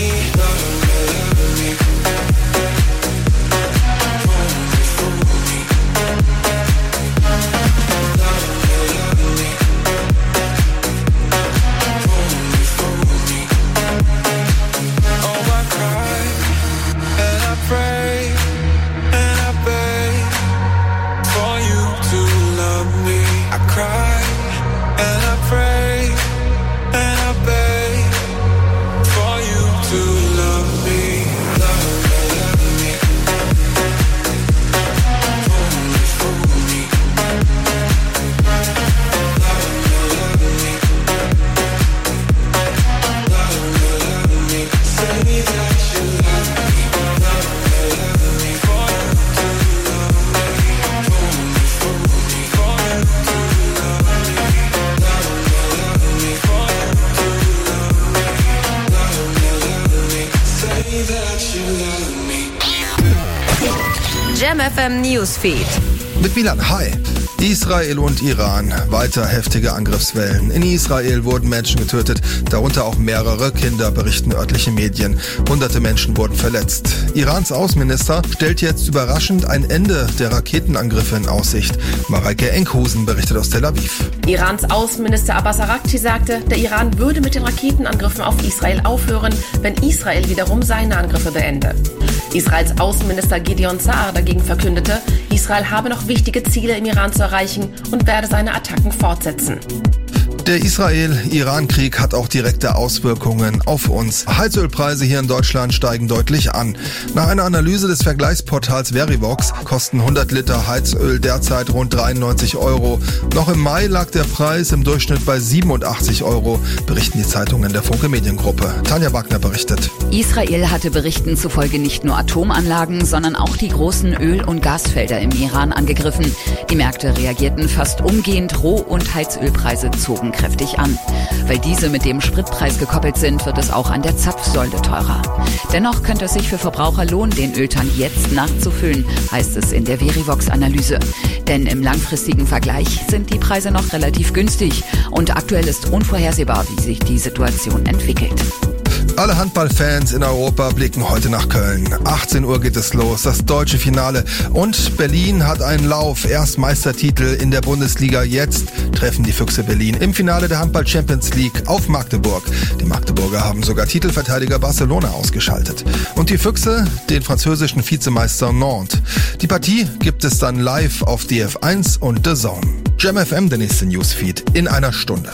JamFM Newsfeed. Mit Milan, hi. Israel und Iran, weiter heftige Angriffswellen. In Israel wurden Menschen getötet, darunter auch mehrere Kinder, berichten örtliche Medien. Hunderte Menschen wurden verletzt. Irans Außenminister stellt jetzt überraschend ein Ende der Raketenangriffe in Aussicht. Mareike Enkhusen berichtet aus Tel Aviv. Irans Außenminister Abbas Araghchi sagte, der Iran würde mit den Raketenangriffen auf Israel aufhören, wenn Israel wiederum seine Angriffe beende. Israels Außenminister Gideon Saar dagegen verkündete, Israel habe noch wichtige Ziele im Iran zu erreichen und werde seine Attacken fortsetzen. Der Israel-Iran-Krieg hat auch direkte Auswirkungen auf uns. Heizölpreise hier in Deutschland steigen deutlich an. Nach einer Analyse des Vergleichsportals Verivox kosten 100 Liter Heizöl derzeit rund 93 €. Noch im Mai lag der Preis im Durchschnitt bei 87 €, berichten die Zeitungen der Funke Mediengruppe. Tanja Wagner berichtet. Israel hatte Berichten zufolge nicht nur Atomanlagen, sondern auch die großen Öl- und Gasfelder im Iran angegriffen. Die Märkte reagierten fast umgehend, Roh- und Heizölpreise zogen kräftig an. Weil diese mit dem Spritpreis gekoppelt sind, wird es auch an der Zapfsäule teurer. Dennoch könnte es sich für Verbraucher lohnen, den Öltank jetzt nachzufüllen, heißt es in der Verivox-Analyse. Denn im langfristigen Vergleich sind die Preise noch relativ günstig und aktuell ist unvorhersehbar, wie sich die Situation entwickelt. Alle Handballfans in Europa blicken heute nach Köln. 18 Uhr geht es los, das deutsche Finale. Und Berlin hat einen Lauf. Erst Meistertitel in der Bundesliga. Jetzt treffen die Füchse Berlin im Finale der Handball-Champions League auf Magdeburg. Die Magdeburger haben sogar Titelverteidiger Barcelona ausgeschaltet. Und die Füchse den französischen Vizemeister Nantes. Die Partie gibt es dann live auf DF1 und The Zone. JamFM, der nächste Newsfeed in einer Stunde.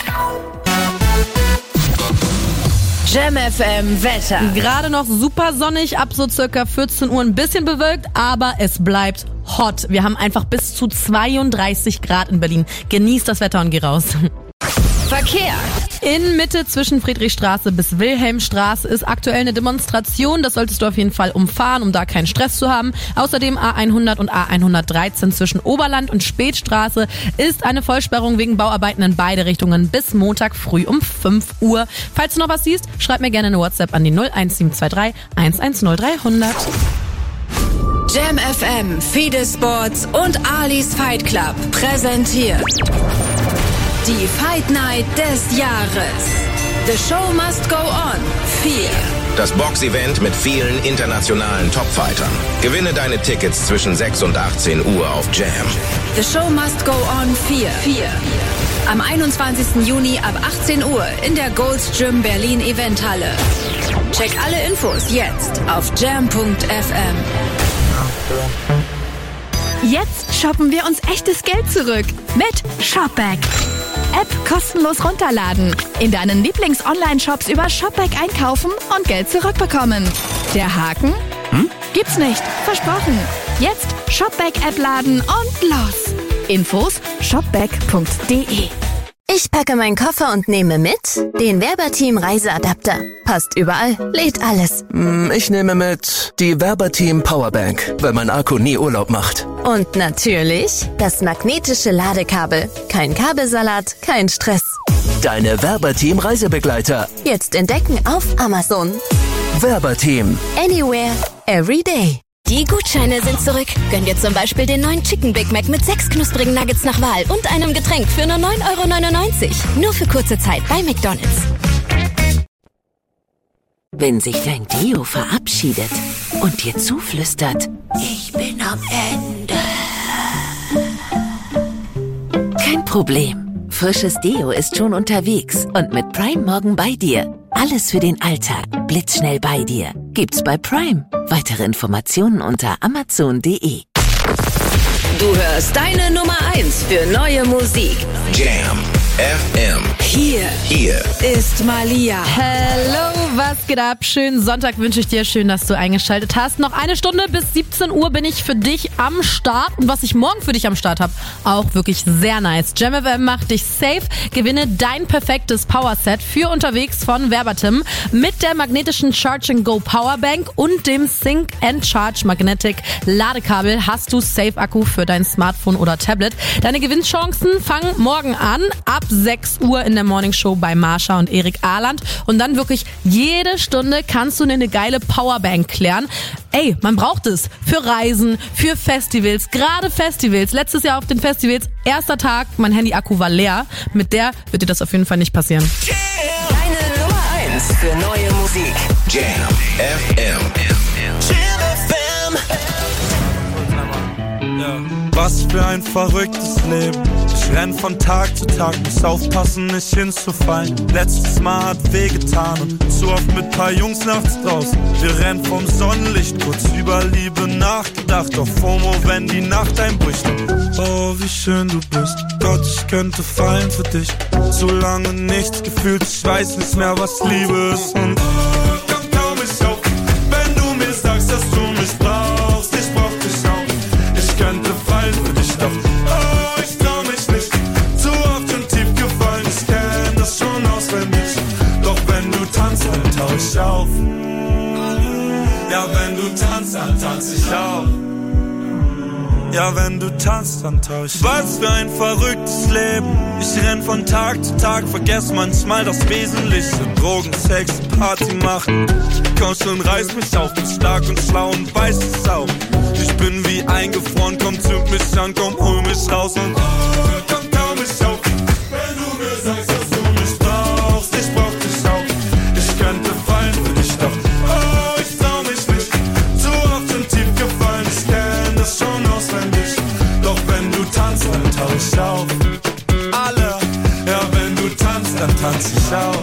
JamFM Wetter. Gerade noch super sonnig, ab so circa 14 Uhr ein bisschen bewölkt, aber es bleibt hot. Wir haben einfach bis zu 32 Grad in Berlin. Genießt das Wetter und geh raus. Verkehr. In Mitte zwischen Friedrichstraße bis Wilhelmstraße ist aktuell eine Demonstration. Das solltest du auf jeden Fall umfahren, um da keinen Stress zu haben. Außerdem A100 und A113 zwischen Oberland und Spätstraße ist eine Vollsperrung wegen Bauarbeiten in beide Richtungen bis Montag früh um 5 Uhr. Falls du noch was siehst, schreib mir gerne eine WhatsApp an die 01723 110300. JamFM, Fide Sports und Ali's Fight Club präsentiert die Fight Night des Jahres. The Show Must Go On 4. Das Boxevent mit vielen internationalen Topfightern. Gewinne deine Tickets zwischen 6 und 18 Uhr auf Jam. The Show Must Go On 4. Am 21. Juni ab 18 Uhr in der Gold's Gym Berlin Eventhalle. Check alle Infos jetzt auf jam.fm. Jetzt shoppen wir uns echtes Geld zurück mit Shopback. App kostenlos runterladen, in deinen Lieblings-Online-Shops über Shopback einkaufen und Geld zurückbekommen. Der Haken? Gibt's nicht. Versprochen. Jetzt Shopback-App laden und los. Infos shopback.de. Ich packe meinen Koffer und nehme mit den Werberteam Reiseadapter. Passt überall, lädt alles. Ich nehme mit die Werberteam Powerbank, weil mein Akku nie Urlaub macht. Und natürlich das magnetische Ladekabel. Kein Kabelsalat, kein Stress. Deine Werberteam Reisebegleiter. Jetzt entdecken auf Amazon. Werberteam. Anywhere, every day. Die Gutscheine sind zurück. Gönn dir zum Beispiel den neuen Chicken Big Mac mit 6 knusprigen Nuggets nach Wahl und einem Getränk für nur 9,99 €. Nur für kurze Zeit bei McDonald's. Wenn sich dein Deo verabschiedet und dir zuflüstert, ich bin am Ende. Kein Problem. Frisches Deo ist schon unterwegs und mit Prime morgen bei dir. Alles für den Alltag. Blitzschnell bei dir. Gibt's bei Prime. Weitere Informationen unter amazon.de. Du hörst deine Nummer 1 für neue Musik. Jam FM. Hier ist Malia. Hello, was geht ab? Schönen Sonntag wünsche ich dir. Schön, dass du eingeschaltet hast. Noch eine Stunde bis 17 Uhr bin ich für dich am Start. Und was ich morgen für dich am Start habe, auch wirklich sehr nice. JamFM macht dich safe. Gewinne dein perfektes Powerset für unterwegs von Werberteam mit der magnetischen Charge & Go Powerbank und dem Sync & Charge Magnetic Ladekabel hast du Safe-Akku für dein Smartphone oder Tablet. Deine Gewinnchancen fangen morgen an ab 6 Uhr in der der Morning Show bei Marsha und Erik Ahland. Und dann wirklich jede Stunde kannst du eine geile Powerbank klären. Ey, man braucht es für Reisen, für Festivals, gerade Festivals. Letztes Jahr auf den Festivals, erster Tag, mein Handy-Akku war leer. Mit der wird dir das auf jeden Fall nicht passieren. Deine Nummer 1 für neue Musik. Jam FM. Was für ein verrücktes Leben. Ich renn von Tag zu Tag, muss aufpassen, nicht hinzufallen. Letztes Mal hat wehgetan und zu oft mit paar Jungs nachts draußen. Wir rennen vom Sonnenlicht, kurz über Liebe nachgedacht. Auf FOMO, wenn die Nacht einbricht. Oh, wie schön du bist. Gott, ich könnte fallen für dich. So lange nichts gefühlt, ich weiß nicht mehr, was Liebe ist. Und komm mich auf, wenn du mir sagst, dass du mich brauchst. Ich brauch dich auch. Ich könnte fallen für dich, doch oh, ich trau mich nicht. Zu oft und tief gefallen, ich kenn das schon auswendig. Doch wenn du tanzt, dann tau ich auf. Ja, wenn du tanzt, dann tanz ich auf. Ja, wenn du tanzt, dann tau ich. Was für ein verrücktes Leben. Ich renn von Tag zu Tag, vergess manchmal das Wesentliche. Drogen, Sex, Party machen. Komm schon, reiß mich auf, bin stark und schlau und weiß es auch. Ich bin wie eingefroren, komm, zünd mich an, komm, hol mich raus und komm, tau mich auf. Wenn du mir sagst, dass du mich brauchst, ich brauch dich auch. Ich könnte fallen für dich, doch oh, ich trau mich nicht. Zu oft und tief gefallen, ich kenn das schon auswendig. Doch wenn du tanzt, dann tau ich auf. Alle, ja, wenn du tanzt, dann tanz ich auf.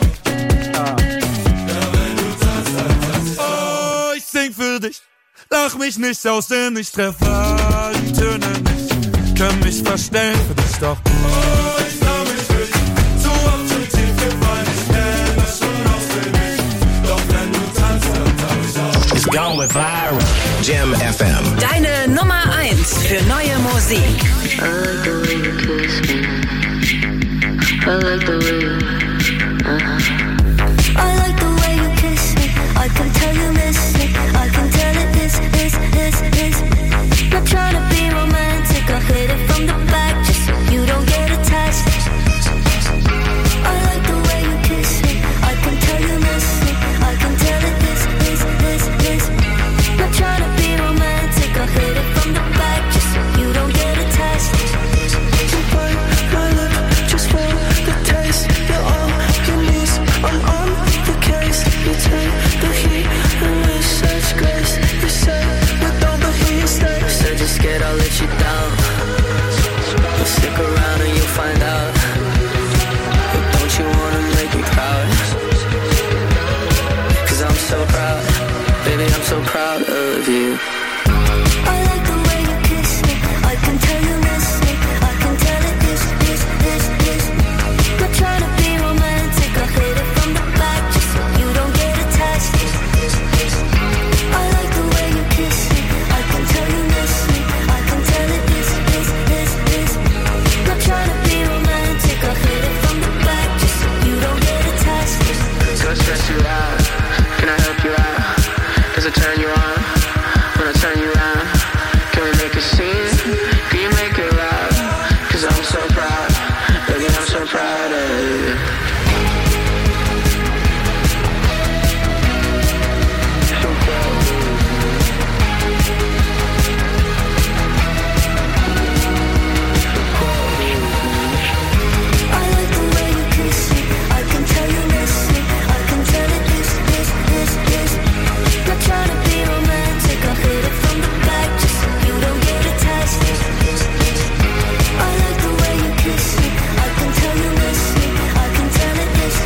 Oh, ich sing für dich. Lach mich nicht aus, denn ich treffe die Töne nicht. Kann mich verstellen für dich, doch oh, ich trau mich nicht. Zu oft schon tief gefallen, ich kenn das schon auswendig. Doch wenn du tanzt, dann tau ich auf. It's going viral. Jam FM. Deine Nummer 1 für neue Musik. I like the way you I like the way you kiss me. I can tell you miss me. I can tell it is. Not trying to be romantic. I hit it from the back just so you don't get attached. I like the way you kiss me. I can tell you miss me. I can tell it is. Not trying to be romantic. I hit it from the back just so you don't get attached. You bite my lip just for the taste. You're all you need. I'm on the case. You take the heat and with such grace. You say you don't, but here you stay. Said you're scared I'll let you down. But stick around and you'll find out. But don't you wanna make me proud? Cause I'm so proud. Baby, I'm so proud of you. I like the way you kiss me. I can tell you miss me. I can tell it is. Not trying to be romantic. I hit it from the back just so you don't get attached. I like the way you kiss me. I can tell you miss me. I can tell it is. Not trying to be romantic. I hit it from the back just so you don't get attached. So stress you out. Can I help you out? Does it turn you on? When I turn you on, can we make a scene? Can you make it loud? Cause I'm so proud. Baby, I'm so proud of you. I like the way you kiss me. I can tell you miss me. I can tell it is. Not trying to be romantic. I hit it from the back just so you don't get attached. I like the way you kiss me. I can tell you miss me. I can tell it is.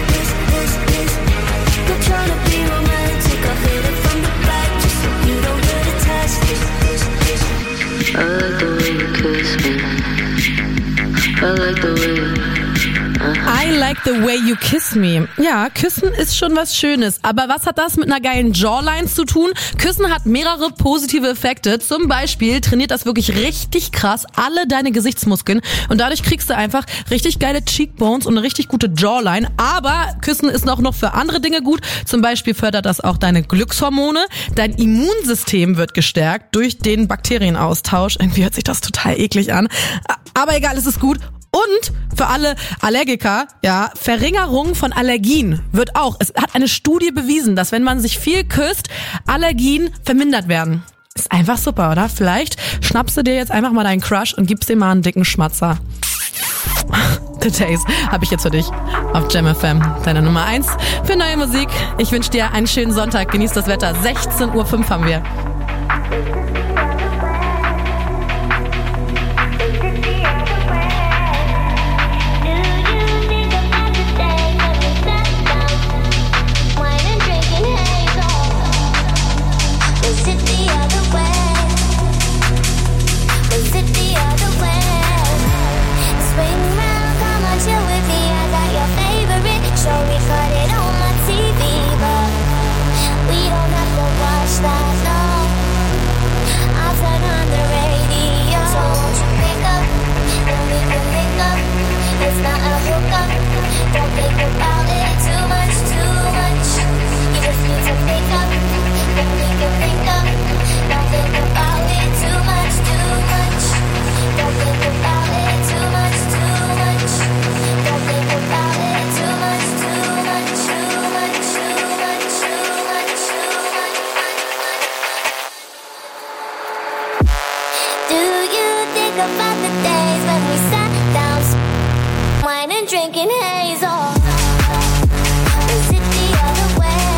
Not trying to be romantic. I hit it from the back just so you don't get attached. I like the way you kiss me. I like the way I like the way you kiss me. Ja, küssen ist schon was Schönes. Aber was hat das mit einer geilen Jawline zu tun? Küssen hat mehrere positive Effekte. Zum Beispiel trainiert das wirklich richtig krass alle deine Gesichtsmuskeln. Und dadurch kriegst du einfach richtig geile Cheekbones und eine richtig gute Jawline. Aber Küssen ist auch noch für andere Dinge gut. Zum Beispiel fördert das auch deine Glückshormone. Dein Immunsystem wird gestärkt durch den Bakterienaustausch. Irgendwie hört sich das total eklig an. Aber egal, es ist gut. Und für alle Allergiker, ja, Verringerung von Allergien wird auch. Es hat eine Studie bewiesen, dass wenn man sich viel küsst, Allergien vermindert werden. Ist einfach super, oder? Vielleicht schnappst du dir jetzt einfach mal deinen Crush und gibst ihm mal einen dicken Schmatzer. The Days habe ich jetzt für dich auf Jam FM, deine Nummer 1 für neue Musik. Ich wünsche dir einen schönen Sonntag, genieß das Wetter. 16:05 Uhr haben wir. Drinking haze on. Was it the other way?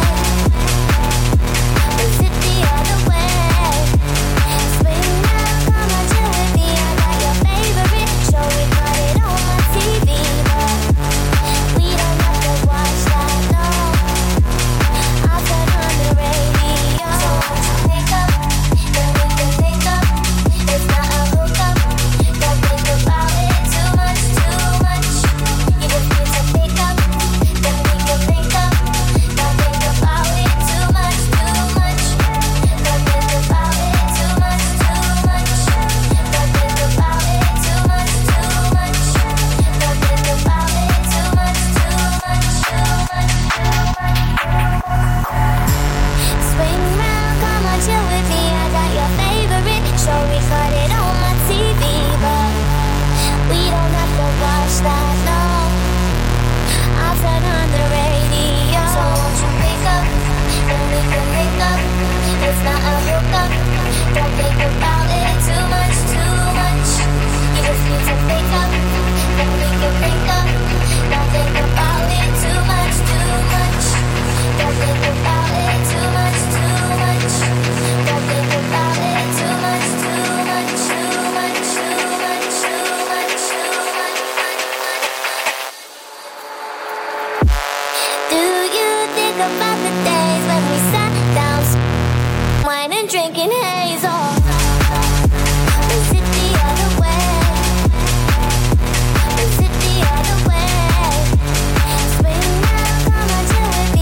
Was it the other way? Swing now, come on, chill with me. I got your favorite show, we got it on my TV, but we don't have to watch that, no. I'll turn on the radio. So won't you wake up, then we can link up. It's not a hookup, don't think about it too much, too much. You just need to pick up, then we can link up. Don't think about it too much, too much. Don't think about it too much, too much. Don't think about it too much, too much. Don't think about it too much, too much, too much. Swing round, come on, chill with me. I got your favorite show, we got it on my TV, but we don't have to watch that, no. I'll turn on the radio. So won't you pick up, then we can link up. It's not a hookup, don't think about